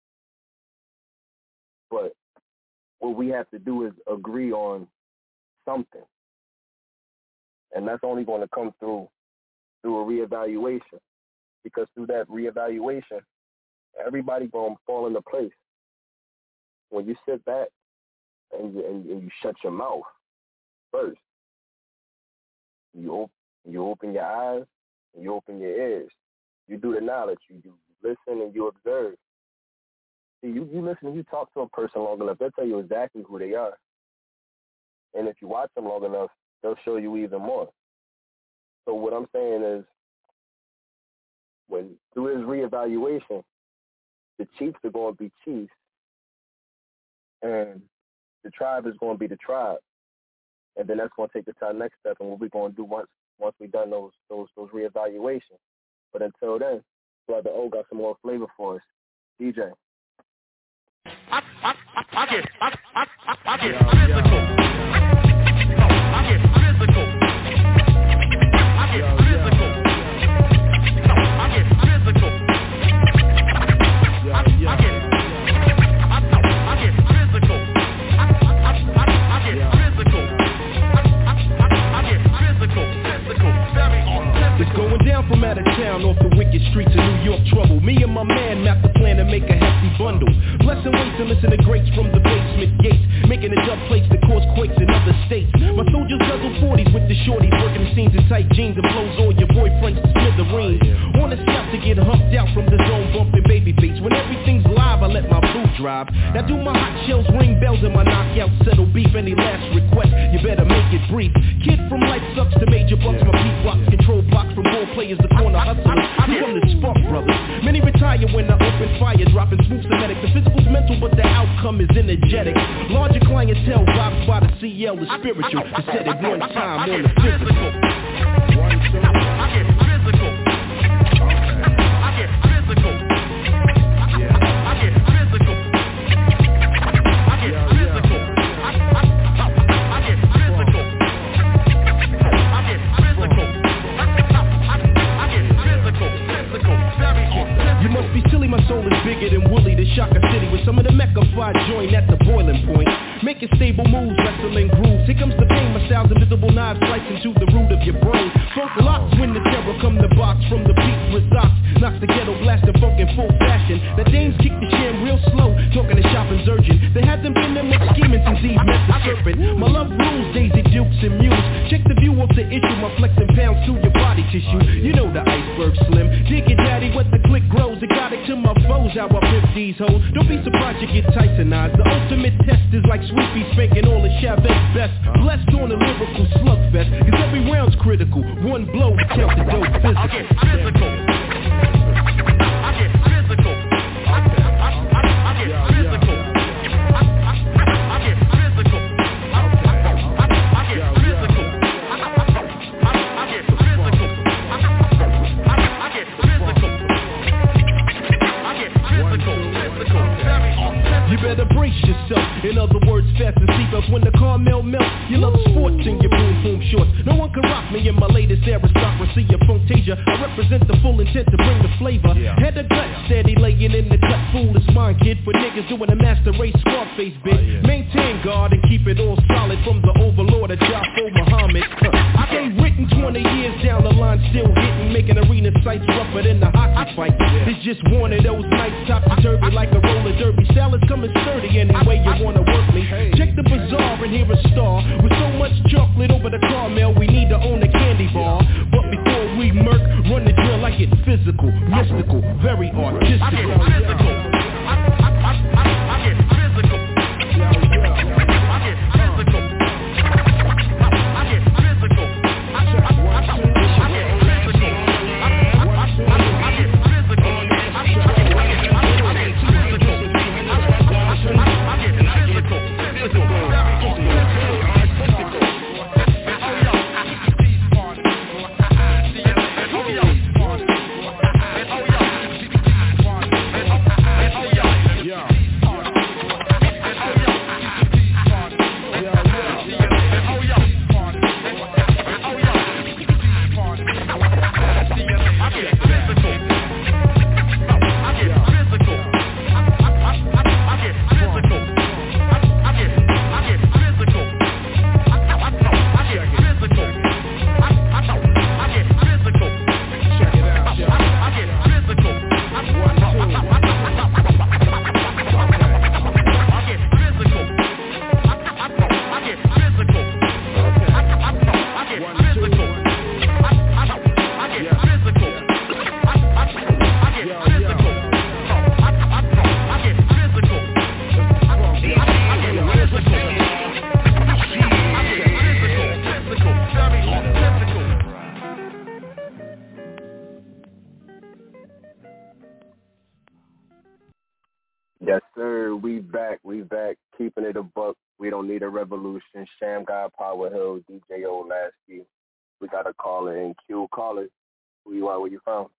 But what we have to do is agree on something. And that's only going to come through through a reevaluation. Because through that reevaluation, everybody going to fall into place. When you sit back and you, and, and you shut your mouth first, you open, you open your eyes, and you open your ears. You do the knowledge. You, you listen and you observe. See, you, you listen and you talk to a person long enough, they'll tell you exactly who they are. And if you watch them long enough, they'll show you even more. So what I'm saying is, when through this reevaluation, the chiefs are going to be chiefs, and the tribe is going to be the tribe. And then that's going to take us to our next step and what we're going to do once once we've done those those those reevaluations. But until then, Brother O got some more flavor for us. D J. I, I, I, I get, I, I, I, I get physical. No, I get physical. I get physical. No, I get physical. I, I get, I, no, I get physical. I, I, I, I get physical. I, I, I, I get physical. Physical, very physical. It's going down from out of town off the wicked streets of New York trouble. Me and my man mapped the plan to make a hefty bundle. Blessing waits to listen to greats from the basement gates, making a dub place that cause quakes in other states. My soldiers guzzle forties with the shorties, working the scenes in tight jeans and blows all your boyfriends to smithereens. On the scout to get humped out from the zone, bumping baby face. When everything's live, I let my boo drive. Now do my hot shells ring bells and my knockout settle beef. Any last request, you better make it brief. Kid from Life Sucks to Major Bucks, my beat blocks control blocks from ball players to corner hustlers. We come to spark brothers. Many retire when I open fire, dropping smooth Semitic. The physical's mental, but the outcome is energetic. Larger clientele vibes by the C L is spiritual. To set it one time on the physical. One, two. I get physical. I get physical. Yeah. I get physical. I get physical. I, I, I, I get physical. I get physical. I, I, I get physical. Physical. Very physical. You must be silly, my soul is bigger than Willie the Shaka City with some of the Mecca five join at the boiling point. Making stable moves, wrestling grooves. Here comes the pain, my style's invisible knives slicing to the root of your brain. Funk locks when the terror come the box from the beat resides. Knocks the ghetto blasting funk in full fashion. The dames kick the sham real slow, talking to shopping's urgent. There hasn't been that much scheming since Eve met the serpent. My love rules, Daisy Dukes and Muse. Check the view of the issue, my flexing pounds to your body tissue. You know the iceberg slim. Dig it, daddy, what the click grows. Exotic to my foes, how I pimp these hoes. Don't be surprised you get Tysonized. The ultimate test is like Sweepy spanking all the Chavez best. Blessed on a lyrical slugfest, cause every round's critical. One blow to count the dope physical. I get physical. I get physical. I, I, I, I get physical. I, I, I get physical. I, I, I get physical. I, I, I get physical. yourself. In other words, fasten seatbelts when the caramel melts. You love sports in your boom boom shorts. No one can rock me in my latest aristocracy of Fantasia. I represent the full intent to bring the flavor. Yeah. Had the gut steady laying in the cut. Foolish mind kid for niggas doing a master race Scarface bit. Oh, yeah. Maintain guard and keep it all solid from the overlord of Jaffa Muhammad. Huh. I ain't written twenty years down the line, still hitting, making arena sights rougher than the hockey fight. Yeah. It's just one of those nights, topsy-turvy like a roller derby. Salads coming sturdy any way you wanna work me. Check the bazaar and hear a star with so much chocolate over the caramel, we need to own a candy bar. But before we murk, run the drill like it's physical, mystical, very artistic. I get physical. I, I, I, I, I get physical. I get physical. I get physical. I get physical. I get physical. I get physical. Yes, sir. We back. We back. Keeping it a buck. We don't need a revolution. Sham God, Power Hill, D J Olasky. We got a caller in. Q, caller. Who you are? Where you from?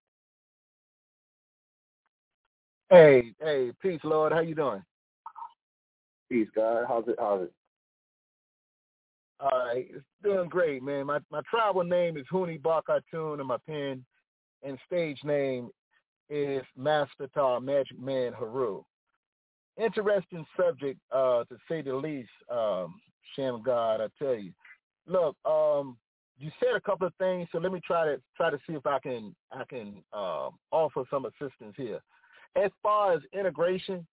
Hey, hey, peace, Lord. How you doing? Peace, God. How's it? How's it? All right. It's doing great, man. My my tribal name is Huni Bar Cartoon, and my pen and stage name is Master Tar, Magic Man Haru. Interesting subject, uh, to say the least, um, Sham God, I tell you. Look, um, you said a couple of things, so let me try to try to see if I can I can uh, offer some assistance here. As far as integration,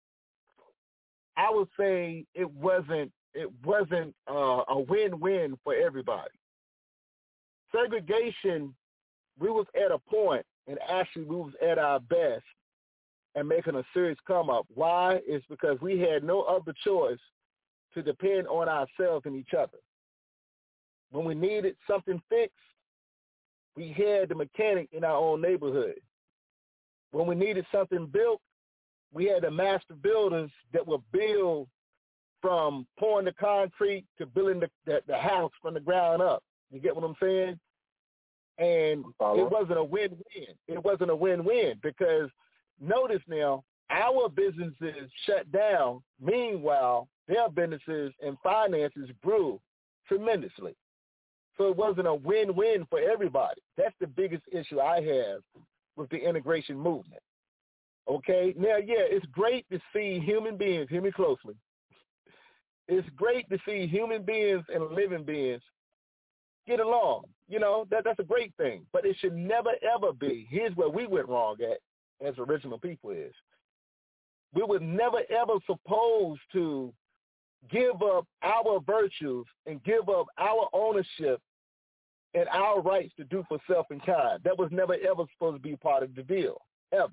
I would say it wasn't it wasn't uh, a win-win for everybody. Segregation, we was at a point, and actually we was at our best and making a serious come up. Why? It's because we had no other choice to depend on ourselves and each other. When we needed something fixed, we had the mechanic in our own neighborhood. When we needed something built, we had the master builders that would build from pouring the concrete to building the, the, the house from the ground up. You get what I'm saying? And it wasn't a win-win. It wasn't a win-win because notice now, our businesses shut down. Meanwhile, their businesses and finances grew tremendously. So it wasn't a win-win for everybody. That's the biggest issue I have with the integration movement. Okay? Now, yeah, it's great to see human beings, hear me closely. It's great to see human beings and living beings get along. You know, that that's a great thing. But it should never, ever be. Here's where we went wrong at as original people is. We were never, ever supposed to give up our virtues and give up our ownership and our rights to do for self and kind. That was never, ever supposed to be part of the deal, ever.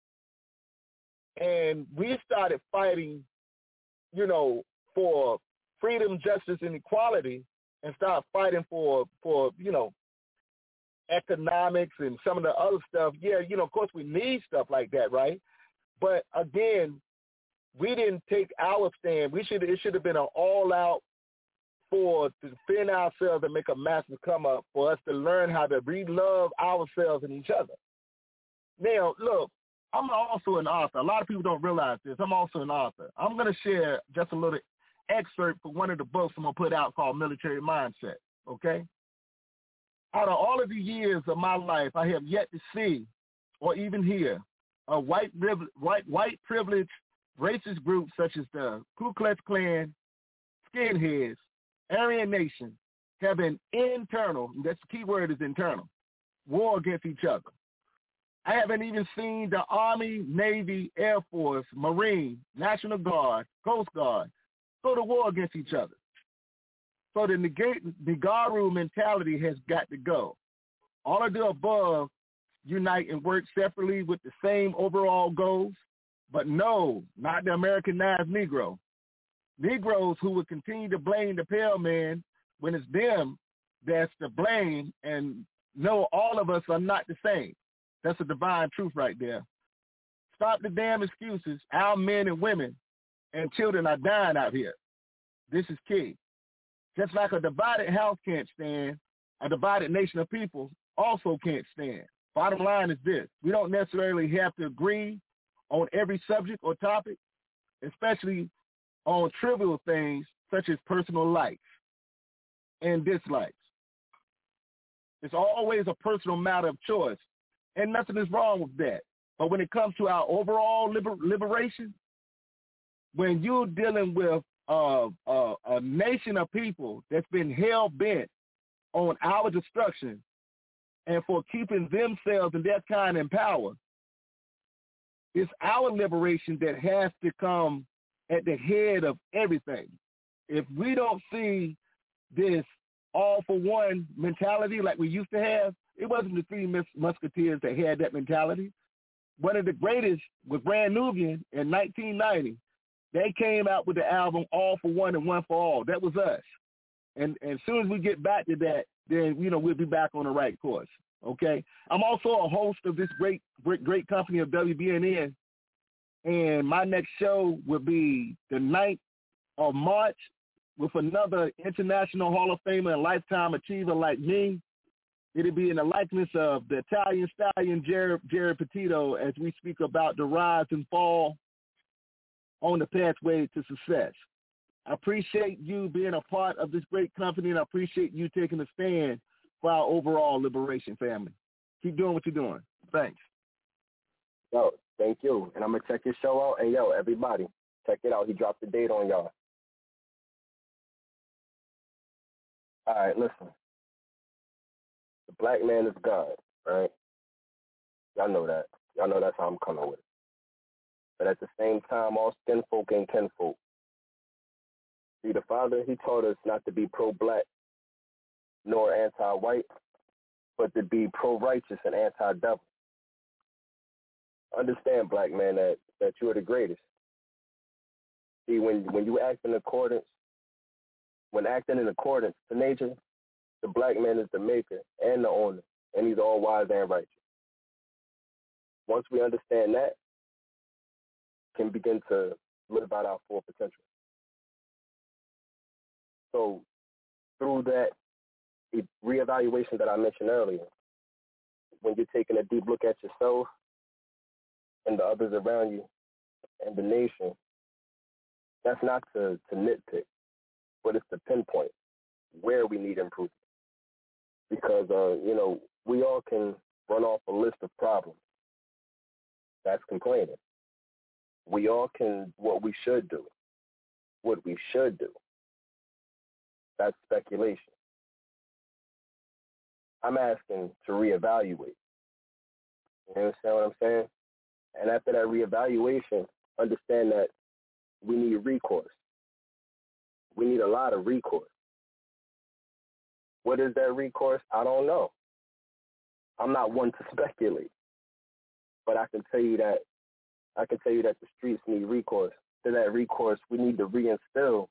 And we started fighting, you know, for freedom, justice, and equality and started fighting for, for, you know, economics and some of the other stuff. Yeah, you know, of course we need stuff like that, right? But again, we didn't take our stand. We should it should have been an all-out for to defend ourselves and make a massive come up for us to learn how to re-love ourselves and each other. Now, look, I'm also an author. A lot of people don't realize this. I'm also an author. I'm going to share just a little excerpt from one of the books I'm going to put out called Military Mindset, okay? Out of all of the years of my life, I have yet to see or even hear a white, white, white privileged racist group such as the Ku Klux Klan, skinheads, Aryan Nation have an internal, that's the key word is internal, war against each other. I haven't even seen the Army, Navy, Air Force, Marine, National Guard, Coast Guard go to war against each other. So the Negaru mentality has got to go. All of the above unite and work separately with the same overall goals, but no, not the Americanized Negro. Negroes who would continue to blame the pale man when it's them that's to blame, and no, all of us are not the same. That's a divine truth right there. Stop the damn excuses. Our men and women and children are dying out here. This is key. Just like a divided house can't stand, a divided nation of people also can't stand. Bottom line is this. We don't necessarily have to agree on every subject or topic, especially on trivial things such as personal likes and dislikes. It's always a personal matter of choice, and nothing is wrong with that. But when it comes to our overall liber- liberation, when you're dealing with uh, uh, a nation of people that's been hell-bent on our destruction and for keeping themselves and their kind in power, it's our liberation that has to come at the head of everything. If we don't see this all-for-one mentality like we used to have, it wasn't the Three Musketeers that had that mentality. One of the greatest was Brand Nubian in nineteen ninety. They came out with the album All for One and One for All. That was us. And, and as soon as we get back to that, then, you know, we'll be back on the right course, okay? I'm also a host of this great, great, great company of W B N N, and my next show will be the ninth of March with another international Hall of Famer and lifetime achiever like me. It'll be in the likeness of the Italian stallion Jared, Jared Petito as we speak about the rise and fall on the pathway to success. I appreciate you being a part of this great company, and I appreciate you taking a stand for our overall liberation, family. Keep doing what you're doing. Thanks. Yo, thank you. And I'm going to check your show out. And, yo, everybody, check it out. He dropped the date on y'all. All right, listen. The black man is God, right? Y'all know that. Y'all know that's how I'm coming with it. But at the same time, all skin folk ain't kinfolk. See, the Father, he taught us not to be pro-black nor anti-white, but to be pro-righteous and anti-devil. Understand, black man, that, that you are the greatest. See, when, when you act in accordance, when acting in accordance to nature, the black man is the maker and the owner, and he's all wise and righteous. Once we understand that, can begin to live out our full potential. So through that reevaluation that I mentioned earlier, when you're taking a deep look at yourself and the others around you and the nation, that's not to, to nitpick, but it's to pinpoint where we need improvement. Because, uh, you know, we all can run off a list of problems. That's complaining. We all can, what we should do, what we should do. That's speculation. I'm asking to reevaluate. You understand what I'm saying? And after that reevaluation, understand that we need recourse. We need a lot of recourse. What is that recourse? I don't know. I'm not one to speculate. But I can tell you that I can tell you that the streets need recourse. To that recourse, we need to reinstill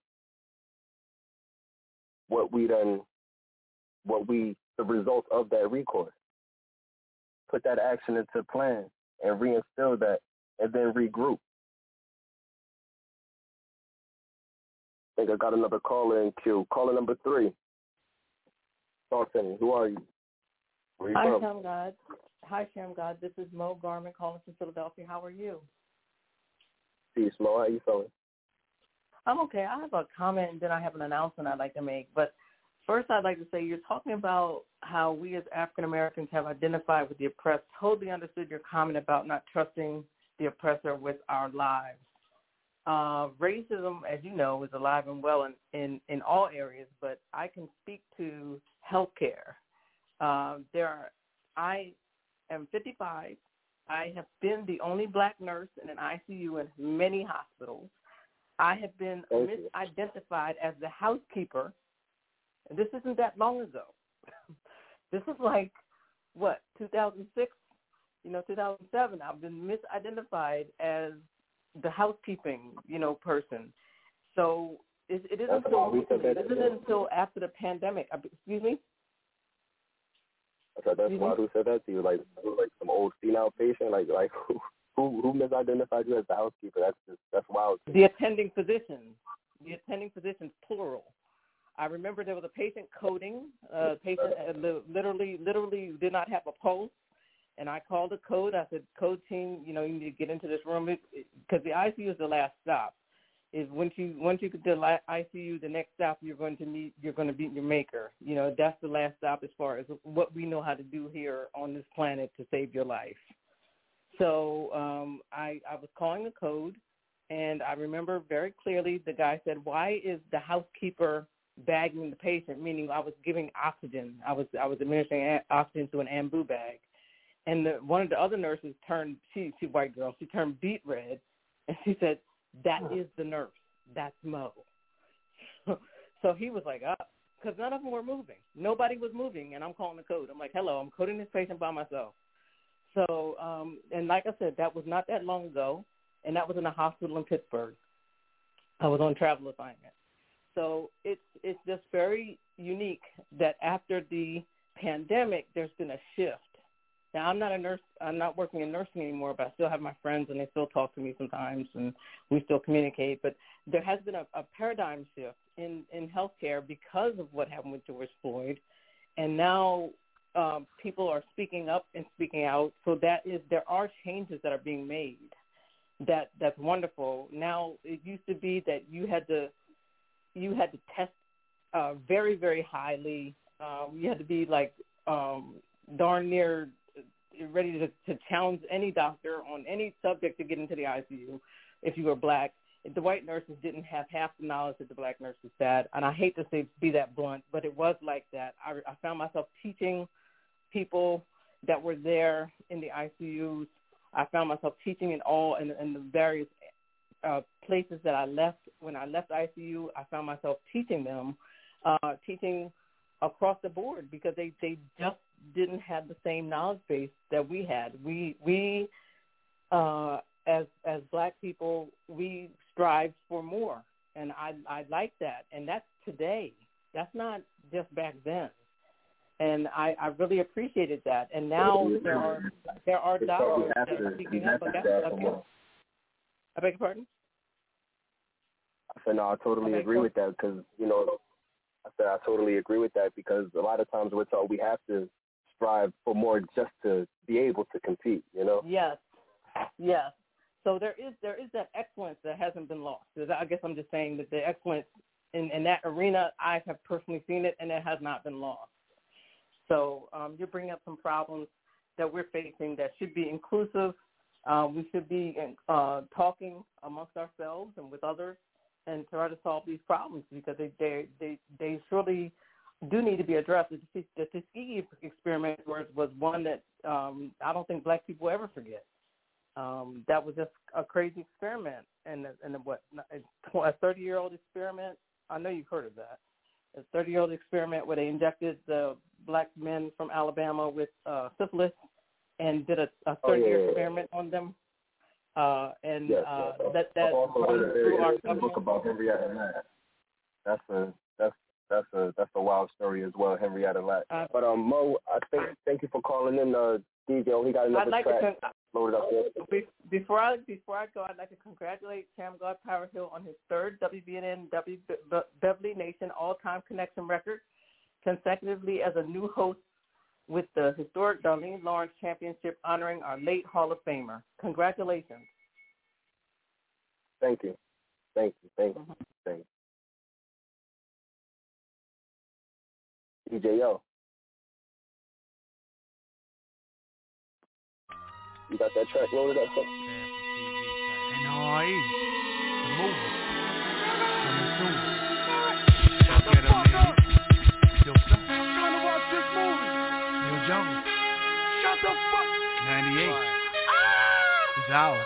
what we done, what we, the result of that recourse. Put that action into plan and reinstill that, and then regroup. I think I got another caller in queue. Caller number three. Talk to me. Who are you? Where you Hi, from? Sam God. Hi, Sham God. This is Mo Garment calling from Philadelphia. How are you? Peace, Mo. How you feeling? I'm okay. I have a comment and then I have an announcement I'd like to make. But first I'd like to say you're talking about how we as African Americans have identified with the oppressed. Totally understood your comment about not trusting the oppressor with our lives. Uh, racism, as you know, is alive and well in, in, in all areas, but I can speak to healthcare. Uh, there are, I am fifty-five. I have been the only black nurse in an I C U in many hospitals. I have been misidentified as the housekeeper. And this isn't that long ago. This is like, what, two thousand six, you know, two thousand seven. I've been misidentified as the housekeeping, you know, person. So it, it isn't until it isn't until after the pandemic. Excuse me? So that's why who said that to you? Like, like some old senile patient? Like, like who, who, who misidentified you as the housekeeper? That's just, that's wild. The attending physician. The attending physicians, plural. I remember there was a patient coding. A patient uh, literally, literally did not have a pulse. And I called the code. I said, code team, you know, you need to get into this room because the I C U is the last stop. Is once you once you get to the I C U, the next stop you're going to meet, you're going to meet your maker. You know, that's the last stop as far as what we know how to do here on this planet to save your life. So um, I, I was calling the code, and I remember very clearly the guy said, "Why is the housekeeper bagging the patient?" Meaning I was giving oxygen. I was I was administering oxygen to an ambu bag. And the, one of the other nurses turned, she, she white girl, she turned beet red, and she said, "That is the nurse. That's Mo." So he was like, "Up," because none of them were moving. Nobody was moving, and I'm calling the code. I'm like, "Hello, I'm coding this patient by myself." So, um, and like I said, that was not that long ago, and that was in a hospital in Pittsburgh. I was on travel assignment. So it's it's just very unique that after the pandemic, there's been a shift. Now, I'm not a nurse. I'm not working in nursing anymore, but I still have my friends, and they still talk to me sometimes, and we still communicate. But there has been a, a paradigm shift in, in healthcare because of what happened with George Floyd, and now um, people are speaking up and speaking out. So that is, there are changes that are being made. That that's wonderful. Now, it used to be that you had to you had to test uh, very, very highly. Um, you had to be like um, darn near ready to, to challenge any doctor on any subject to get into the I C U if you were black. The white nurses didn't have half the knowledge that the black nurses had. And I hate to say be that blunt, but it was like that. I, I found myself teaching people that were there in the I C Us. I found myself teaching in all in, in the various uh, places that I left. When I left I C U, I found myself teaching them, uh, teaching across the board because they, they just didn't have the same knowledge base that we had. We we uh, as as black people, we strive for more, and I I like that, and that's today. That's not just back then, and I, I really appreciated that. And now there are there are doctors that are speaking up against. I beg your pardon? I said no. I totally agree with that because you know. I said I totally agree with that because a lot of times we're told we have to strive for more just to be able to compete, you know? Yes, yes. So there is there is that excellence that hasn't been lost. I guess I'm just saying that the excellence in, in that arena, I have personally seen it, and it has not been lost. So um, you're bringing up some problems that we're facing that should be inclusive. Uh, we should be uh, talking amongst ourselves and with others and try to solve these problems because they they they, they surely do need to be addressed. The, the Tuskegee experiment was, was one that um, I don't think black people ever forget. Um, that was just a crazy experiment, and and what a thirty-year-old experiment. I know you've heard of that. A thirty-year-old experiment where they injected the black men from Alabama with uh, syphilis and did a, a thirty-year oh, yeah, experiment yeah. on them. Uh, and yes, uh, yes. that that through our book about Henrietta Latt. That's a that's that's a that's a wild story as well, Henrietta Latt. Uh, but um, Mo, I think thank you for calling in. Uh, D J, he got another I'd like track to con- loaded up there. Before I before I go, I'd like to congratulate Sham God Power Hill on his third W B N N W Beverly Nation all-time connection record, consecutively as a new host with the historic Darlene Lawrence Championship honoring our late Hall of Famer. Congratulations. Thank you. Thank you. Thank you. Mm-hmm. Thank you. D J O. You got that track loaded up? N R E. The movie. Coming soon. Check it out, man. Yo, son. Trying to watch this movie. Yo, Jungle. Shut the fuck. ninety-eight. Ah! It's ours.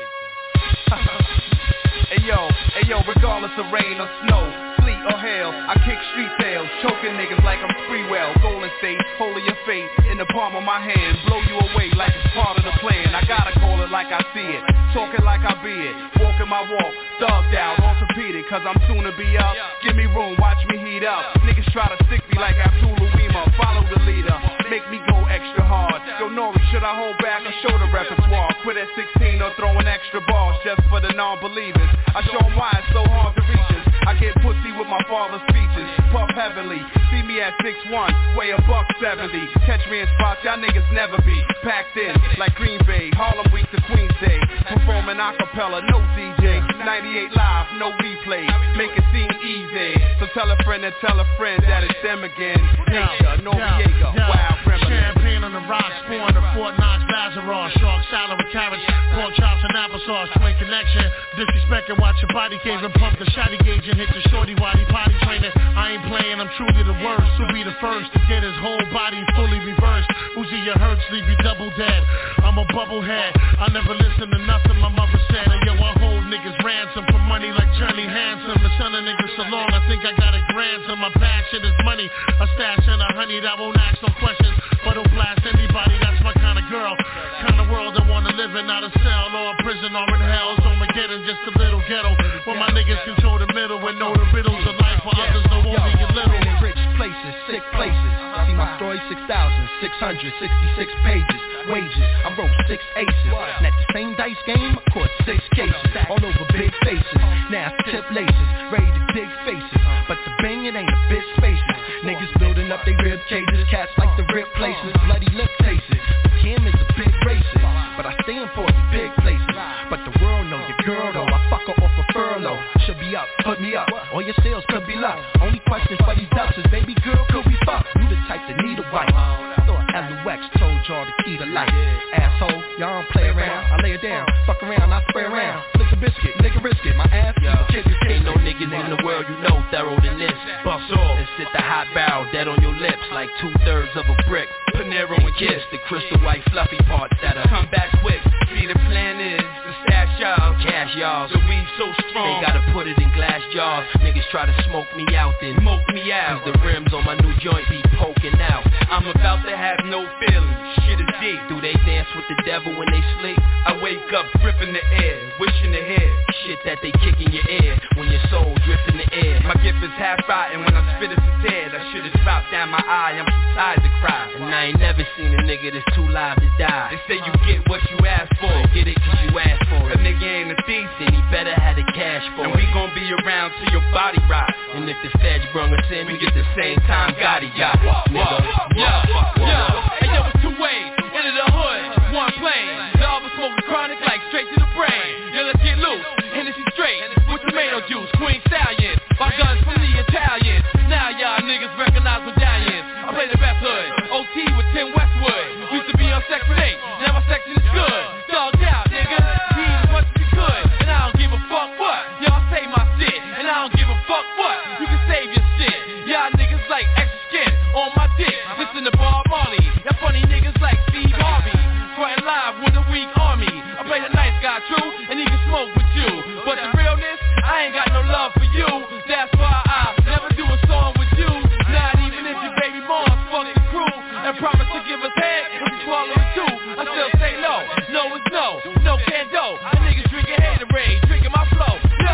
Hey yo, hey yo, regardless of rain or snow, sleet or hail, I kick street tales, choking niggas like I'm Freewell. Golden State, holding your fate in the palm of my hand, blow you away like it's part of the plan. I gotta call it like I see it, talking like I be it, walking my walk, thugged out, orthopedic, cause I'm soon to be up. Give me room, watch me heat up. Niggas try to stick me like Abdul Uwima, follow the leader, make me go extra hard. Yo, Nori, should I hold back or show the repertoire? Quit at sixteen or throwing extra balls just for the non-believers. I show them why it's so hard to reach us. I get pussy with my father's speeches, puff heavily. See me at six one, weigh a buck seventy. Catch me in spots y'all niggas never be. Packed in like Green Bay, Harlem Week to Queens Day. Performing acapella, no D J. ninety-eight live, no replay. Make it seem easy. So tell a friend and tell a friend that it's them again. Nature, Noriega, wild reminiscence. Champagne on the rocks, pouring the Fort Knox Lazarus. Shark salad with carrots, pork chops and applesauce. Twin connection, disrespect and watch your body cave and pump the shotty gauge and hit the shorty waddy potty trainer. I ain't playing, I'm truly the worst. To be the first to get his whole body fully reversed. Uzi your hurts, leave you double dead. I'm a bubblehead, I never listen to nothing my mother said. And yo, I hold niggas ransom for money like Journey Handsome. The son of niggas so long, I think I got a grandson. My passion is money, a stash and a honey that won't ask no questions, but don't blast anybody. That's my kind of girl, kind of world I wanna live in. Not a cell or a prison or in hell's Armageddon, just a little ghetto where my niggas control the middle and know the riddles of life, while others know only a little. In rich places, sick places. See my story, six thousand six hundred sixty-six pages. Wages, I wrote six aces. And at the same dice game, I caught six cases. All over big faces. Now it's tip laces, ready to dig faces. But the bang, it ain't a bit spaces. Niggas building up they rib cages. Cats like the rib places, bloody lip faces. But Kim is a big racist, but I stand for the big places. But the world know your girl though, I fuck her off a furlough. Should be up, put me up, all your sales could be luck. Only question for these ducks is, baby girl, could we fuck? You the type that need a wife. Thought L U X told y'all the key to life. Asshole, y'all don't play around, I lay it down. Fuck around, I spray around. Flick a biscuit, nigga risk it, my ass, yo, kick it. Ain't no niggas in the world you know thorough than this. Bust off and sit the hot barrel dead on your lips like two thirds of a brick. Panero and Kiss, the crystal white fluffy parts that'll come back quick. See the plan is to stash y'all, cash y'all. So we so strong, they gotta put it in glass jars. Niggas try to smoke me out, then smoke me out. Cause the rims on my new joint be poking out. I'm about to have no feelings, shit is deep. Do they dance with the devil when they sleep? I wake up gripping the air, wishing to hear shit that they kick in your ear when your soul drifts in the air. My gift is half rotten, when I spit it's a tear. That shit is dropped down my eye, I'm too tired to cry. And I ain't never seen a nigga that's too live to die. They say you get what you ask for, get it cause you ask for it. A nigga ain't a thief, then he better have the cash for and it. And we gon' be around till your body rot. And if the feds brung us in, we get the same time Gotti got. Nigga, yo, yo, hey yo, it's two ways, into the hood, one plane. Y'all been smoking chronic like straight to the brain. Yo, let's get loose, Hennessy straight, with tomato juice, Queen Stallion. My guns from the Italians. Now y'all niggas recognize medallions. I play the best hood, O T with Tim Westwood. Used to be on Section eight, now my section is good. Dogged out, nigga, need as much as you could. And I don't give a fuck what, y'all say my shit. And I don't give a fuck what, you can save your shit. Y'all niggas like extra skin on my dick. Listen to Bob Marley, y'all funny niggas like Steve Harvey. Frontin' live with a weak army. I play the nice guy true, and he can smoke with you. But the realness, I ain't got no love for you. That's why I never do a song with you. Not even if your baby moms fuck the crew and promise to give us head if we swallow it too. I still say no, no is no, no can do. The niggas drinking Haterade, drinking my flow. Yo,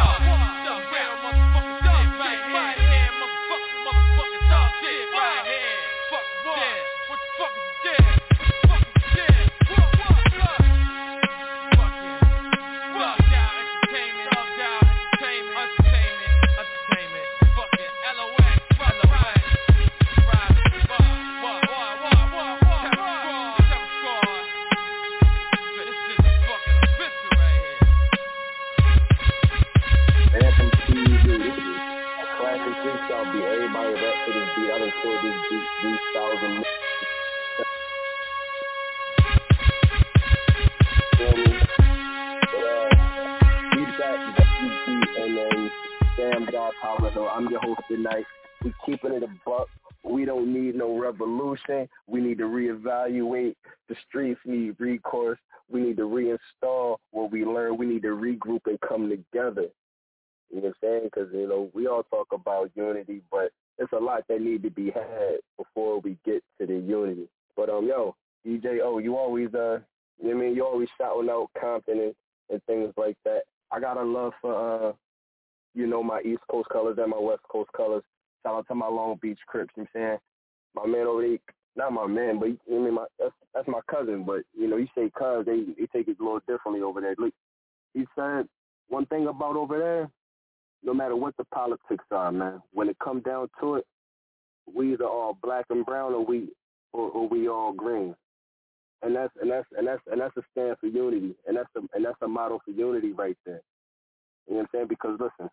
Power Hill. I'm your host tonight. We keeping it a buck. We don't need no revolution. We need to reevaluate. The streets need recourse. We need to reinstall what we learned. We need to regroup and come together. You know what I'm saying? Because, you know, we all talk about unity, but there's a lot that need to be had before we get to the unity. But, um, yo, D J O, you always, uh, you know what I mean? You always shouting out Compton and, and things like that. I got a love for, uh, you know, my East Coast colors and my West Coast colors. Shout out to my Long Beach Crips, you know what I'm saying? My man over there, not my man, but you know, I mean, my, that's, that's my cousin. But, you know, you say cuz, they, they take it a little differently over there. Look, he said one thing about over there, no matter what the politics are, man, when it comes down to it, we either all black and brown or we or, or we all green. And that's and that's and that's and that's a stand for unity. And that's the and that's a model for unity right there. You know what I'm saying? Because listen,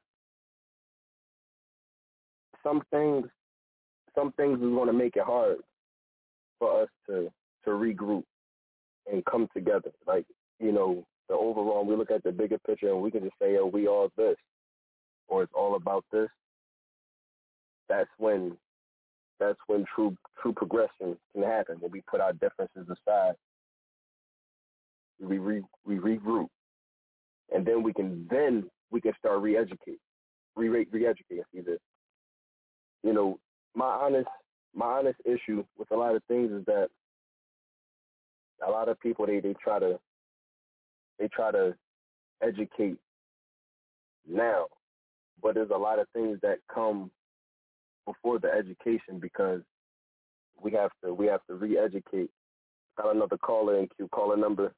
some things some things is gonna make it hard for us to to regroup and come together. Like, you know, the overall, we look at the bigger picture and we can just say, oh, we all this, or it's all about this. That's when that's when true true progression can happen, when we put our differences aside. We re, we regroup. And then we can then we can start re-educate. Re re-educate either. You know, my honest my honest issue with a lot of things is that a lot of people they, they try to they try to educate now, but there's a lot of things that come before the education because we have to we have to re-educate. Got another caller in queue. Caller number.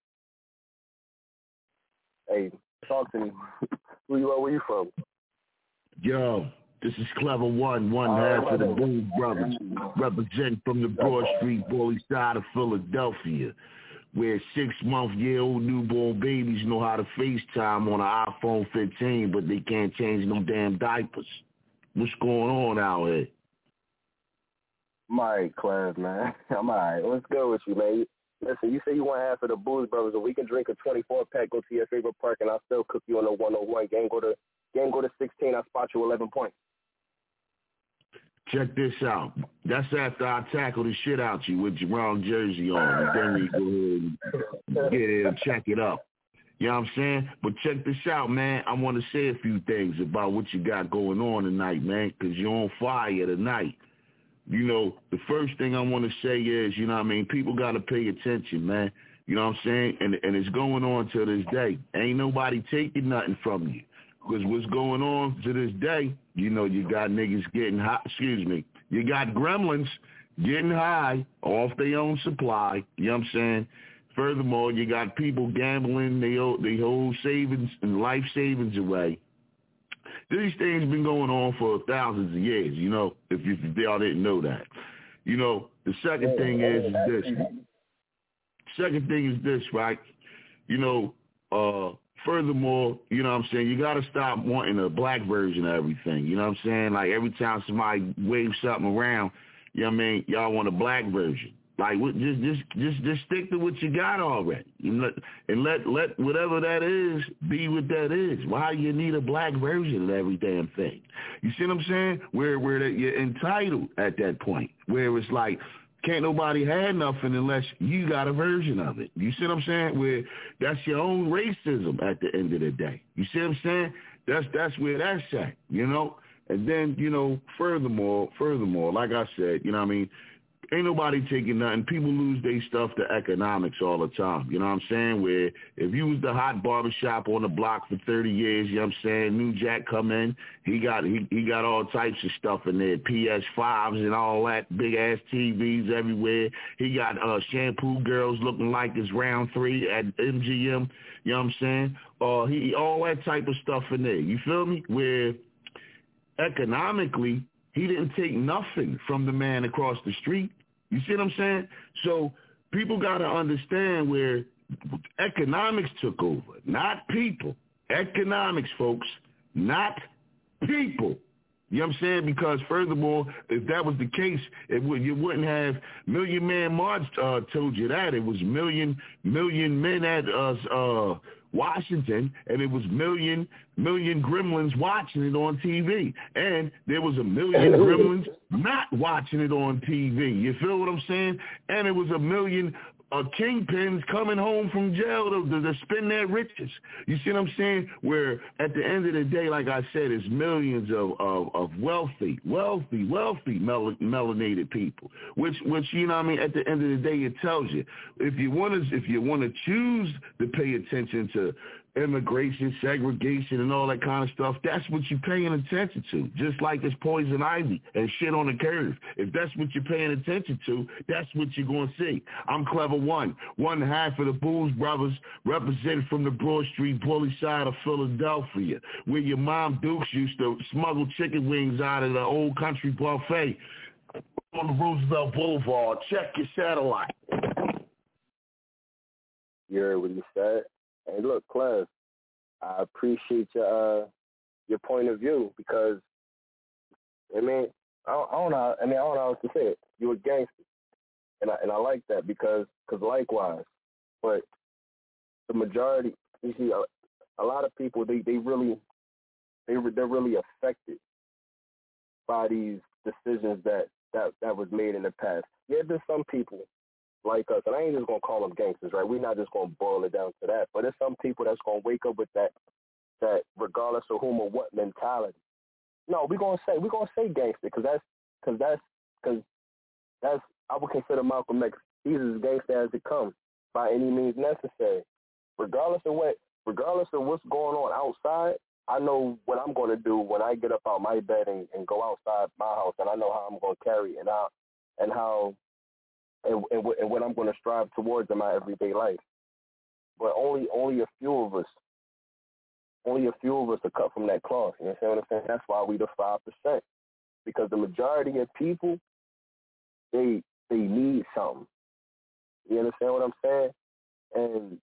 Hey, talk to me. Who you are? Where you from? Yo, this is Clever One, one half of the Blues Brothers, representing from the Broad Street Bully side of Philadelphia, where six-month-year-old newborn babies know how to FaceTime on an iPhone fifteen, but they can't change no damn diapers. What's going on out here? I'm all right, Clev, man. I'm all right. Let's go with you, man. Listen, you say you want half of the Blues Brothers, and we can drink a twenty-four pack, go to your favorite park, and I'll still cook you on a one oh one. Game go to game go to sixteen, I'll spot you eleven points. Check this out. That's after I tackle the shit out you with your wrong jersey on, and then you go ahead and get it and check it up. You know what I'm saying? But check this out, man. I want to say a few things about what you got going on tonight, man, because you're on fire tonight. You know, the first thing I want to say is, you know what I mean, people got to pay attention, man. You know what I'm saying? And and it's going on to this day. Ain't nobody taking nothing from you. Because what's going on to this day, you know, you got niggas getting high, excuse me, you got gremlins getting high off their own supply, you know what I'm saying? Furthermore, you got people gambling their they whole savings and life savings away. These things been going on for thousands of years, you know, if, you, if y'all didn't know that. You know, the second thing is, is this. Second thing is this, right? You know, uh, furthermore, you know what I'm saying, you got to stop wanting a black version of everything. You know what I'm saying? Like every time somebody waves something around, you know what I mean, y'all want a black version. Like just just just just stick to what you got already, and let and let let whatever that is be what that is. Why you need a black version of every damn thing? You see what I'm saying? Where where you're entitled at that point, where it's like can't nobody have nothing unless you got a version of it. You see what I'm saying? Where that's your own racism at the end of the day. You see what I'm saying? That's that's where that's at, you know. And then you know, furthermore, furthermore, like I said, you know what I mean. Ain't nobody taking nothing. People lose their stuff to economics all the time. You know what I'm saying? Where if you was the hot barbershop on the block for thirty years, you know what I'm saying, New Jack come in, he got he, he got all types of stuff in there, P S fives and all that, big-ass T Vs everywhere. He got uh, shampoo girls looking like it's round three at M G M, you know what I'm saying? Uh, he all that type of stuff in there. You feel me? Where economically, he didn't take nothing from the man across the street. You see what I'm saying? So people got to understand where economics took over, not people. Economics, folks, not people. You know what I'm saying? Because furthermore, if that was the case, it would, you wouldn't have Million Man March uh, told you that. It was million million men at uh, uh Washington, and it was million million gremlins watching it on T V, and there was a million gremlins not watching it on T V. You feel what I'm saying? And it was a million uh, kingpins coming home from jail to, to, to spend their riches. You see what I'm saying? Where at the end of the day, like I said, it's millions of, of, of wealthy, wealthy, wealthy mel- melanated people. Which, which you know what I mean? At the end of the day, it tells you if you want to, if you want to choose to pay attention to immigration, segregation, and all that kind of stuff, that's what you're paying attention to. Just like it's poison ivy and shit on the curve. If that's what you're paying attention to, that's what you're going to see. I'm Clever One, one half of the Booze Brothers, represented from the Broad Street bully side of Philadelphia, where your mom Dukes used to smuggle chicken wings out of the old country buffet on the Roosevelt Boulevard. Check your satellite. You heard what you said? Hey, look, Clev, I appreciate your uh, your point of view because, I mean, I don't, I don't know. I mean, I don't know how else to say it. You're a gangster, and I and I like that because, because likewise, but the majority, you see, a, a lot of people they, they really they they're really affected by these decisions that, that that was made in the past. Yeah, there's some people like us, and I ain't just gonna call them gangsters, right? We're not just gonna boil it down to that. But there's some people that's gonna wake up with that, that regardless of whom or what mentality. No, we're gonna say we're gonna say gangster because that's because that's because that's I would consider Malcolm X. He's as gangster as it comes by any means necessary. Regardless of what, regardless of what's going on outside, I know what I'm gonna do when I get up out my bed and, and go outside my house, and I know how I'm gonna carry it and how and how. And, and, and what I'm going to strive towards in my everyday life. But only only a few of us, only a few of us are cut from that cloth. You understand what I'm saying? That's why we the five percent. Because the majority of people, they they need something. You understand what I'm saying? And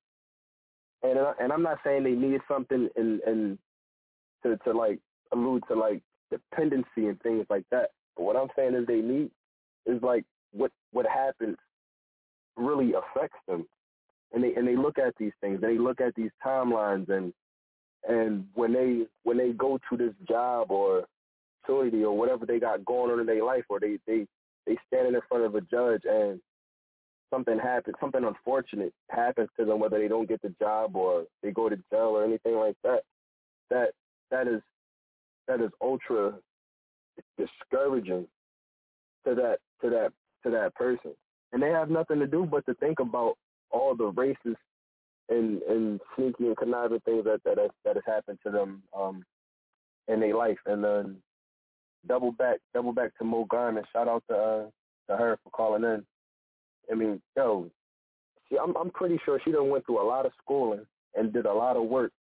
and and I'm not saying they need something in, in to, to like allude to like dependency and things like that. But what I'm saying is they need is like what what happens really affects them, and they and they look at these things, they look at these timelines, and and when they when they go to this job or facility or whatever they got going on in their life, or they they they standing in front of a judge and something happens, something unfortunate happens to them, whether they don't get the job or they go to jail or anything like that, that that is that is ultra discouraging to that to that to that person. And they have nothing to do but to think about all the racist and, and sneaky and conniving things that that has, that has happened to them um, in their life. And then double back, double back to Mo Garman. Shout out to uh, to her for calling in. I mean, yo, she, I'm I'm pretty sure she done went through a lot of schooling and did a lot of work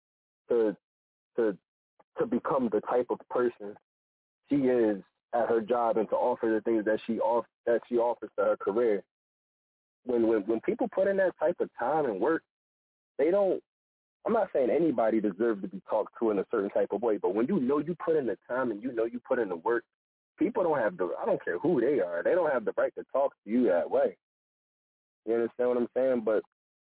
to to to become the type of person she is at her job and to offer the things that she off that she offers to her career. When when when people put in that type of time and work, they don't. I'm not saying anybody deserves to be talked to in a certain type of way, but when you know you put in the time and you know you put in the work, people don't have the. I don't care who they are. They don't have the right to talk to you that way. You understand what I'm saying? But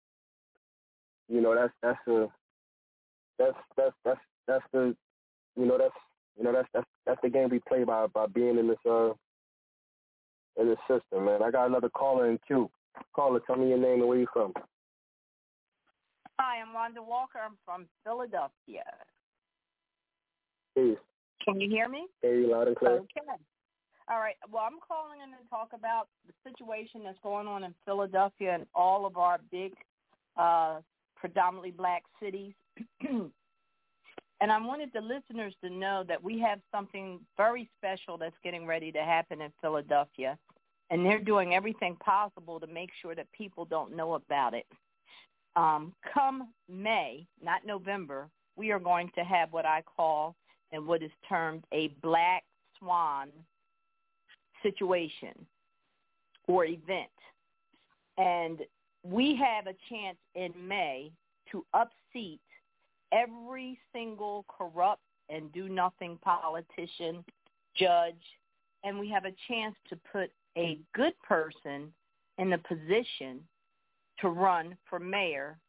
you know that's that's a that's that's that's that's the you know that's. You know, that's that's that's the game we play by by being in this uh in this system, man. I got another caller in queue. Caller, tell me your name and where you from. Hi, I'm Rhonda Walker. I'm from Philadelphia. Peace. Can you hear me? Hear you loud and clear. Okay. All right. Well, I'm calling in to talk about the situation that's going on in Philadelphia and all of our big, uh, predominantly black cities. And I wanted the listeners to know that we have something very special that's getting ready to happen in Philadelphia, and they're doing everything possible to make sure that people don't know about it. Um, come May, not November, we are going to have what I call and what is termed a black swan situation or event. And we have a chance in May to upseat every single corrupt and do-nothing politician, judge, and we have a chance to put a good person in the position to run for mayor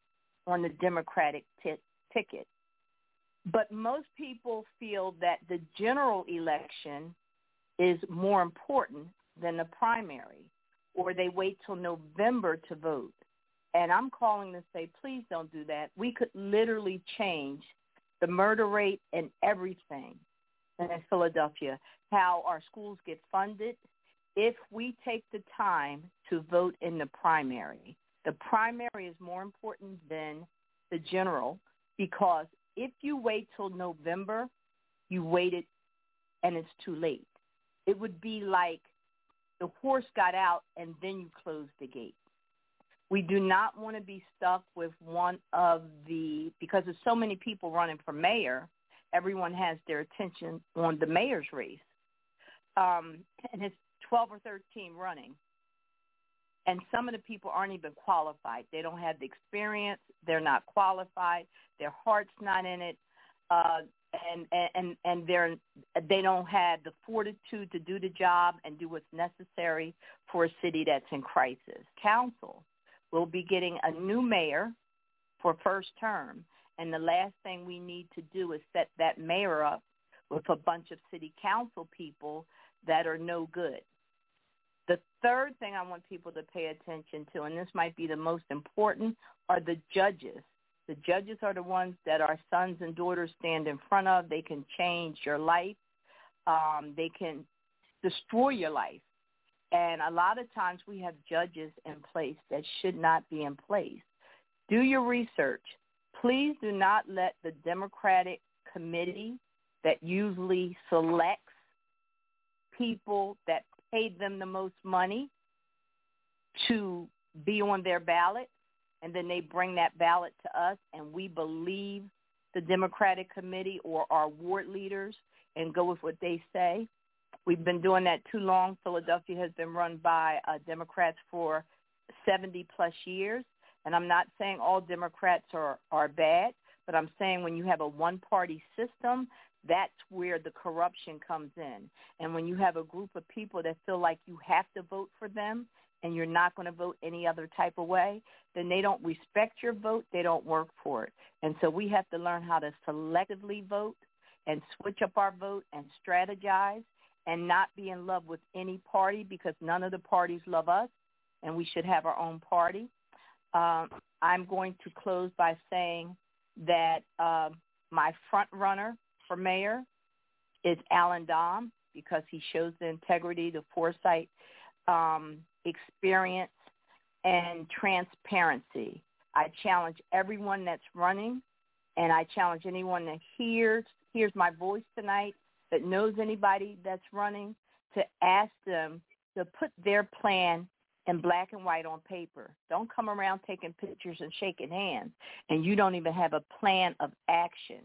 on the Democratic t- ticket. But most people feel that the general election is more important than the primary, or they wait till November to vote. And I'm calling to say, please don't do that. We could literally change the murder rate and everything in Philadelphia, how our schools get funded, if we take the time to vote in the primary. The primary is more important than the general, because if you wait till November, you waited and it's too late. It would be like the horse got out and then you closed the gate. We do not want to be stuck with one of the, because there's so many people running for mayor, everyone has their attention on the mayor's race. Um, and it's twelve or thirteen running. And some of the people aren't even qualified. They don't have the experience. They're not qualified. Their heart's not in it. Uh, and and and they're they don't have the fortitude to do the job and do what's necessary for a city that's in crisis. Council will be getting a new mayor for first term, and the last thing we need to do is set that mayor up with a bunch of city council people that are no good. The third thing I want people to pay attention to, and this might be the most important, are the judges. The judges are the ones that our sons and daughters stand in front of. They can change your life. Um, they can destroy your life. And a lot of times we have judges in place that should not be in place. Do your research. Please do not let the Democratic committee that usually selects people that paid them the most money to be on their ballot, and then they bring that ballot to us, and we believe the Democratic committee or our ward leaders and go with what they say. We've been doing that too long. Philadelphia has been run by uh, Democrats for seventy plus years, and I'm not saying all Democrats are, are bad, but I'm saying when you have a one-party system, that's where the corruption comes in. And when you have a group of people that feel like you have to vote for them and you're not going to vote any other type of way, then they don't respect your vote. They don't work for it. And so we have to learn how to selectively vote and switch up our vote and strategize and not be in love with any party, because none of the parties love us, and we should have our own party. Um, I'm going to close by saying that uh, my front runner for mayor is Alan Dom, because he shows the integrity, the foresight, um, experience, and transparency. I challenge everyone that's running, and I challenge anyone that hears hears my voice tonight, that knows anybody that's running, to ask them to put their plan in black and white on paper. Don't come around taking pictures and shaking hands, and you don't even have a plan of action.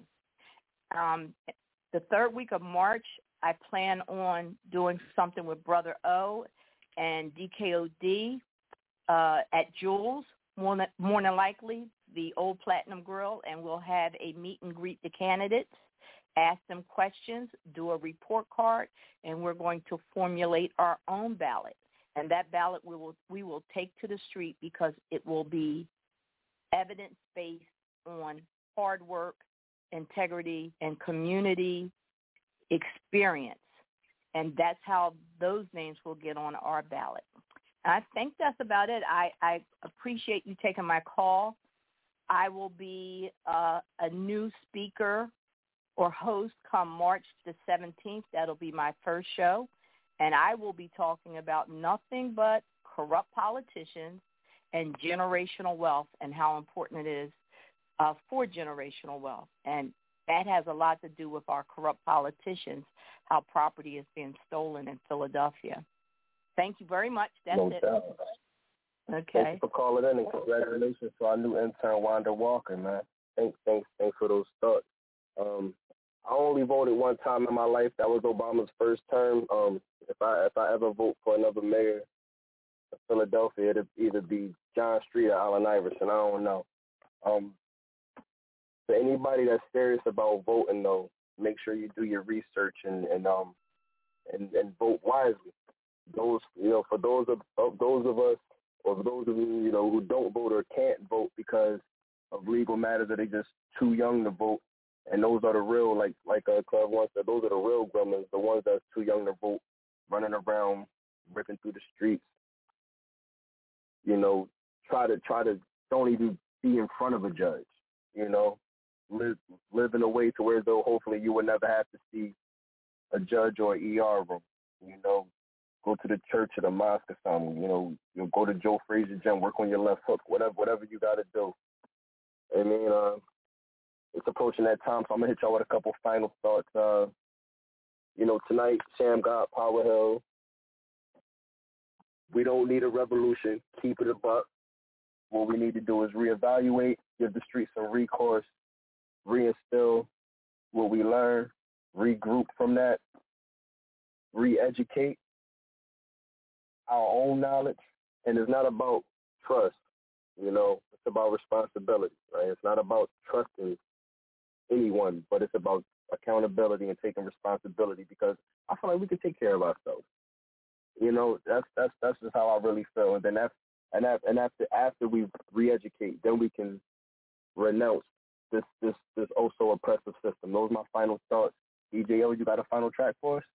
Um, the third week of March, I plan on doing something with Brother O and D K O D uh, at Jules, more than, more than likely, the old Platinum Grill, and we'll have a meet and greet the candidates, ask them questions, do a report card, and we're going to formulate our own ballot. And that ballot we will we will take to the street, because it will be evidence-based on hard work, integrity, and community experience. And that's how those names will get on our ballot. And I think that's about it. I, I appreciate you taking my call. I will be uh, a new speaker or host come March the seventeenth. That'll be my first show. And I will be talking about nothing but corrupt politicians and generational wealth, and how important it is uh, for generational wealth. And that has a lot to do with our corrupt politicians, how property is being stolen in Philadelphia. Thank you very much. That's no it. doubt. Okay. Thank you for calling in, and congratulations to our new intern, Wanda Walker, man. Thanks, thanks, thanks for those thoughts. Um, I only voted one time in my life. That was Obama's first term. Um, if I if I ever vote for another mayor of Philadelphia, it'll either be John Street or Allen Iverson. I don't know. Um, for anybody that's serious about voting, though, make sure you do your research and and um and, and vote wisely. Those you know, for those of, of those of us, or for those of you you know who don't vote or can't vote because of legal matters, or they just too young to vote. And those are the real, like like uh, Club once said, those are the real gremlins, the ones that's too young to vote, running around, ripping through the streets. You know, try to try to don't even be in front of a judge. You know, live live in a way to where though hopefully you will never have to see a judge or an E R room. You know, go to the church or the mosque or something. You know, you'll go to Joe Frazier gym, work on your left hook, whatever whatever you got to do. I mean, uh, it's approaching that time, so I'm gonna hit y'all with a couple final thoughts. Uh, you know, tonight, Sham God, Power Hill. We don't need a revolution. Keep it a buck. What we need to do is reevaluate, give the streets some recourse, reinstill what we learn, regroup from that, re-educate our own knowledge. And it's not about trust, you know. It's about responsibility, right? It's not about trusting anyone, but it's about accountability and taking responsibility, because I feel like we can take care of ourselves. You know, that's that's that's just how I really feel. And then that's and that, and after after we re-educate, then we can renounce this this this also oppressive system. Those are my final thoughts. E J O, you got a final track for us?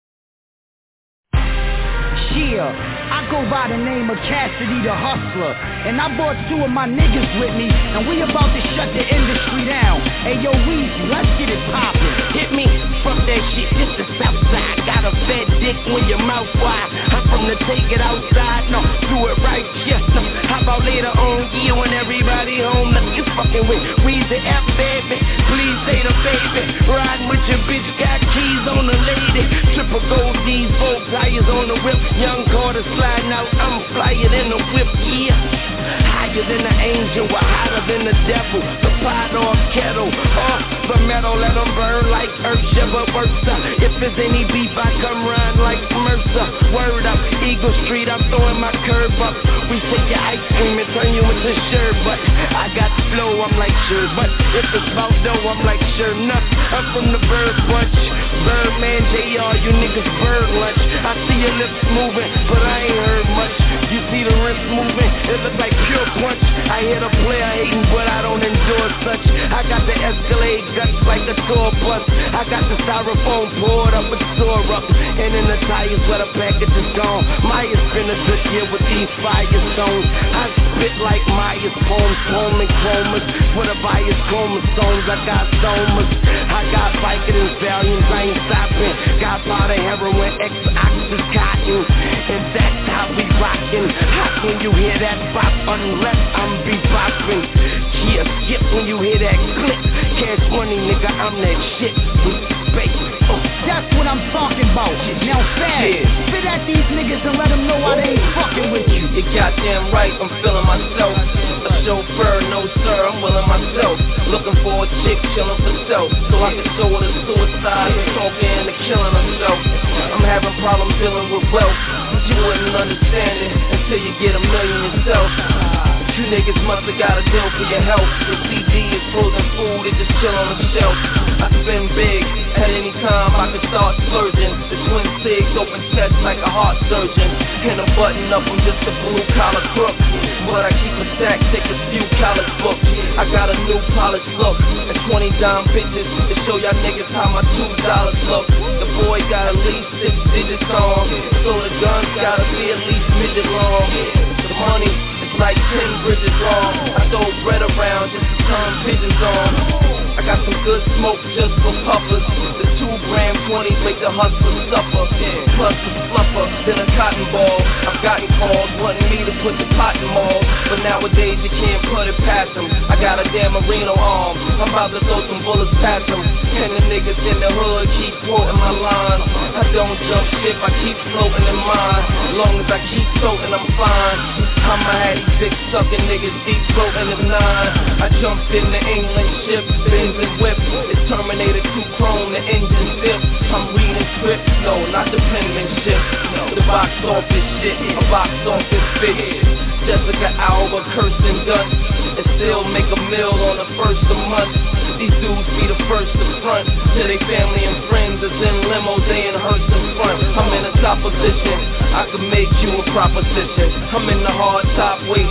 Yeah, I go by the name of Cassidy the Hustler, and I brought two of my niggas with me, and we about to shut the industry down. Hey yo, Weezy, let's get it poppin'. Hit me, fuck that shit, this the south side. Got a fat dick when your mouth wide. I'm from the take it outside, no, do it right, yes. No. How about later on, yeah, when everybody home, let's get fucking with Weezy F, baby. Please say the baby. Riding with your bitch, got keys on the lady. Triple gold D's, four tires on the whip. Young Carter sliding out, I'm flyer than the whip, yeah. Higher than the angel, we're hotter than the devil. The pot off kettle, off the metal, let them burn like earth, shiver versa. If there's any beef, I come round like Mercer. Word up, Eagle Street, I'm throwing my curb up. We take your ice cream and turn you into sherbet. I got the flow, I'm like sherbet. If it's about dough, I'm like sure enough. I'm from the bird bunch, Birdman, J R, you niggas bird lunch. I see your lips moving, but I ain't heard much. You see the wrist moving, it look like pure punch. I hear the player hating, but I don't endorse such. I got the Escalade guts like a tour bus. I got the styrofoam poured up with store up, and in the tires where the package is gone. Maya's been a good year with these fire stones. I spit like Maya's poems, poem and chromas. For the bias chromosomes, I got somas. I got Vicodins, Valiums, I ain't stopping. Got powder, heroin, X-Oxys, cotton, and that's how we rockin'. Hot when you hear that bop, unless I'm be-bopping. Yeah, skip when you hear that click. Cash money, nigga, I'm that shit. Baby, oh. That's what I'm talking about. Now, fast, yeah. Spit at these niggas and let them know I ain't fucking with you. You're goddamn right, I'm feeling myself. A chauffeur, no sir, I'm willing myself. Looking for a chick, chillin' for self, so I can show her the suicide, the talking and the killing herself. I'm having problems dealing with wealth. You wouldn't understand it until you get a million yourself. You niggas must have got a deal for your health. The C D is frozen food, it just chill on the shelf. I spin big, at any time I can start splurging. The twin cigs open chest like a heart surgeon. And a button up, I'm just a blue collar crook. But I keep a stack, take a few college books. I got a new polished look, and twenty dime bitches to show y'all niggas how my two dollars look. The boy got at least six digits on, so the guns gotta be at least midget long. The money like ten bridges long. I throw bread around just to turn pigeons on. I got some good smoke just for puffers. The two gram twenties make the hustler suffer. Plus the fluffer, then a cotton ball. I've gotten calls wanting me to put the pot in malls, but nowadays you can't put it past them. I got a damn Marino arm, I'm about to throw some bullets past them. And the niggas in the hood keep quoting my lines. I don't jump ship, I keep floating in mine. Long as I keep floating, I'm fine. I'ma have these big sucking niggas deep floating in nine. I jumped in the England ship, Benz and whip. It's Terminator two chrome, the engine zip. I'm reading scripts, no, not the penmanship. The box office shit, a box office bitch. Jessica Alba, Kirsten Dunst, and still make a meal on the first of month. These dudes be the first to front, to they family and friends is in limos, they in hearse in front. I'm in a top position, I can make you a proposition. I'm in the hard top, waiting on the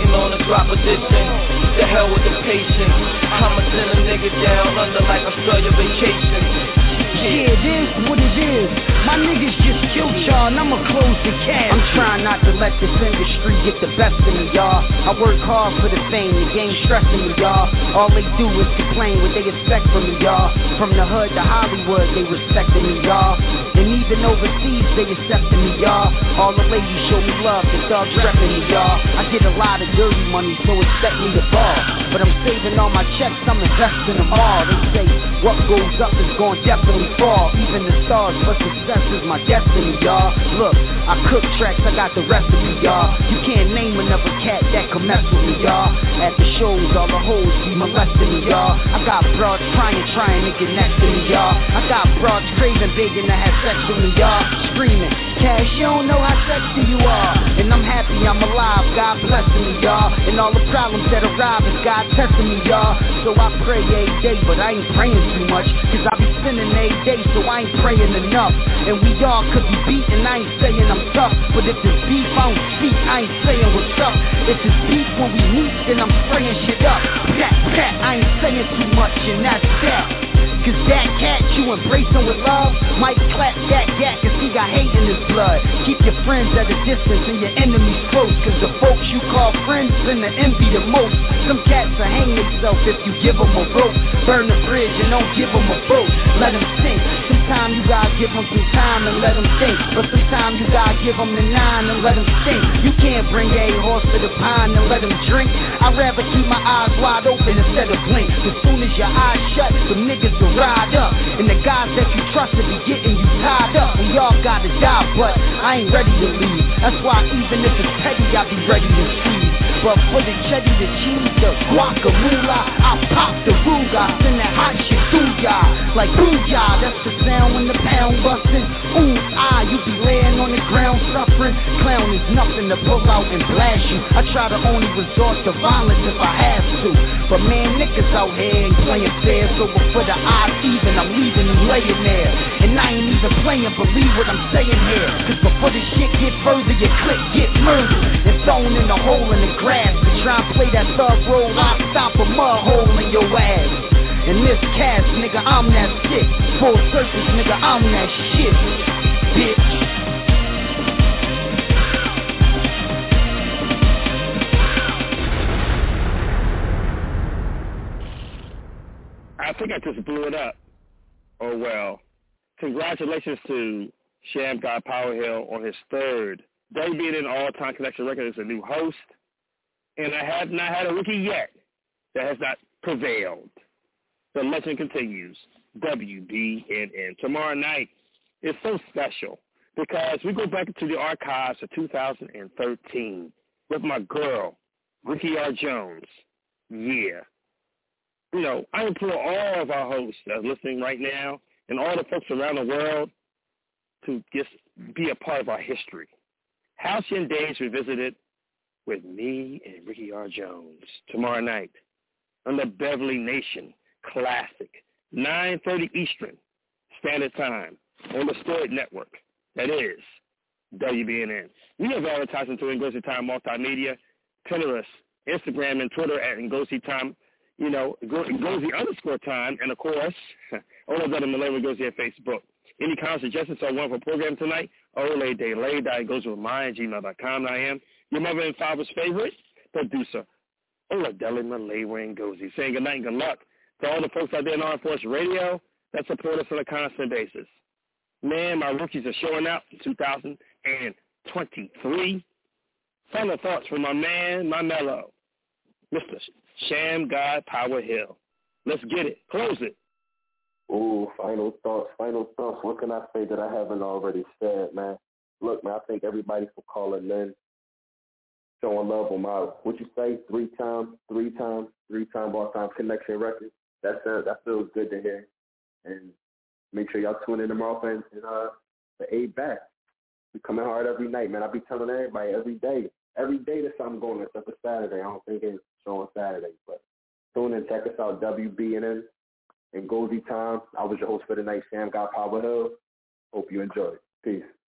drop a distance. The hell with the patience. I'ma send a nigga down under like a spell your vacation. Yeah, it is what it is. My niggas just killed y'all and I'ma close the cash. I'm trying not to let this industry get the best of me, y'all. I work hard for the fame, the game stressing me, y'all. All they do is complain what they expect from me, y'all. From the hood to Hollywood, they respecting me, y'all. And even overseas, they accepting me, y'all. All the ladies show me love, the thugs repping me, y'all. I get a lot of dirty money, so expect me to ball. But I'm saving all my checks, I'm investing them all. They say what goes up is going definitely fall. Even the stars, but success is my destiny, y'all. Look, I cook tracks, I got the recipe, y'all. You can't name another cat that can mess with me, y'all. At the shows, all the hoes be molesting me, y'all. I got broads trying, trying to get next to me, y'all. I got broads craving, begging to have sex with me, y'all. Screaming, Cash, you don't know how sexy you are. And I'm happy I'm alive, God blessing me, y'all. And all the problems that arrive is God testing me, y'all. So I pray every day, but I ain't praying too much. Cause I be sinning every day, so I ain't praying enough. And we all could be beaten, I ain't saying I'm tough. But if it's beef, I don't speak, I ain't saying what's up. If it's beef when we meet, then I'm spraying shit up. Pat, pat, I ain't saying too much, and that's that. Cause that cat you embrace him with love might clap that gat cause he got hate in his blood. Keep your friends at a distance and your enemies close. Cause the folks you call friends tend to envy the most. Some cats will hang themselves if you give them a rope. Burn the bridge and don't give them a boat. Let them sink. Sometimes you gotta give them some time and let them think. But sometimes you gotta give them the nine and let them stink. You can't bring a horse to the pond and let them drink. I'd rather keep my eyes wide open instead of blink. As soon as your eyes shut, the niggas will ride up. And the guys that you trusted be getting you tied up. We all gotta die, but I ain't ready to leave. That's why even if it's petty, I be ready to squeeze. But for the cheddar, the cheese, the guacamole, I pop the Ruga, send that hot shit through y'all. Like booyah, that's the sound when the pound bustin'. Ooh, ah, you be laying on the ground suffering. Clown is nothing to pull out and blast you. I try to only resort to violence if I have to. But man, niggas out here ain't playing fair. So before the odds even, I'm leaving you laying there. And I ain't even playing, believe what I'm saying here. Cause before the shit get further, your click get murdered and thrown in a hole in the grass. To try and play that thug role, I'll stop a mud hole in your ass. In this cast, nigga, I'm that shit. Full surface, nigga, I'm that shit. Bitch. I think I just blew it up. Oh, well. Congratulations to Sham God Power Hill on his third debut in All-Time Connection record as a new host. And I have not had a rookie yet that has not prevailed. The legend continues. W B N N. Tomorrow night is so special because we go back into the archives of two thousand thirteen with my girl, Ricky R. Jones. Yeah. You know, I implore all of our hosts that are listening right now and all the folks around the world to just be a part of our history. Halcyon Days Revisited with me and Ricky R. Jones tomorrow night on the Beverly Nation Classic, nine thirty Eastern Standard Time on the Stored Network. That is W B N N. We have advertising to Ngozi Time Multimedia, Pinterest, Instagram, and Twitter at Ngozi Time, you know, Ngozi underscore time, and of course, all of that in Malay Ngozi at Facebook. Any comments, suggestions on one for program tonight? Ole de lay, that goes with mine at gmail dot com. I am your mother and father's favorite producer, Oladele Malay Ngozi, saying good night and good luck to all the folks out there in Armed Force Radio that support us on a constant basis. Man, my rookies are showing out in two thousand twenty-three. Final thoughts from my man, my mellow, Mister Sham God Power Hill. Let's get it. Close it. Ooh, final thoughts, final thoughts. What can I say that I haven't already said, man? Look, man, I thank everybody for calling in, showing love on my, what you say, three-time, three-time, three-time all-time connection record. That sounds, that feels good to hear. And make sure y'all tune in tomorrow for and, uh, the eight back. We coming hard every night, man. I be telling everybody every day. Every day there's something going on except for Saturday. I don't think it's showing Saturday, but tune in, check us out, W B N N and Ngozi Time. I was your host for the night, Sham God Power Hill. Hope you enjoyed. Peace.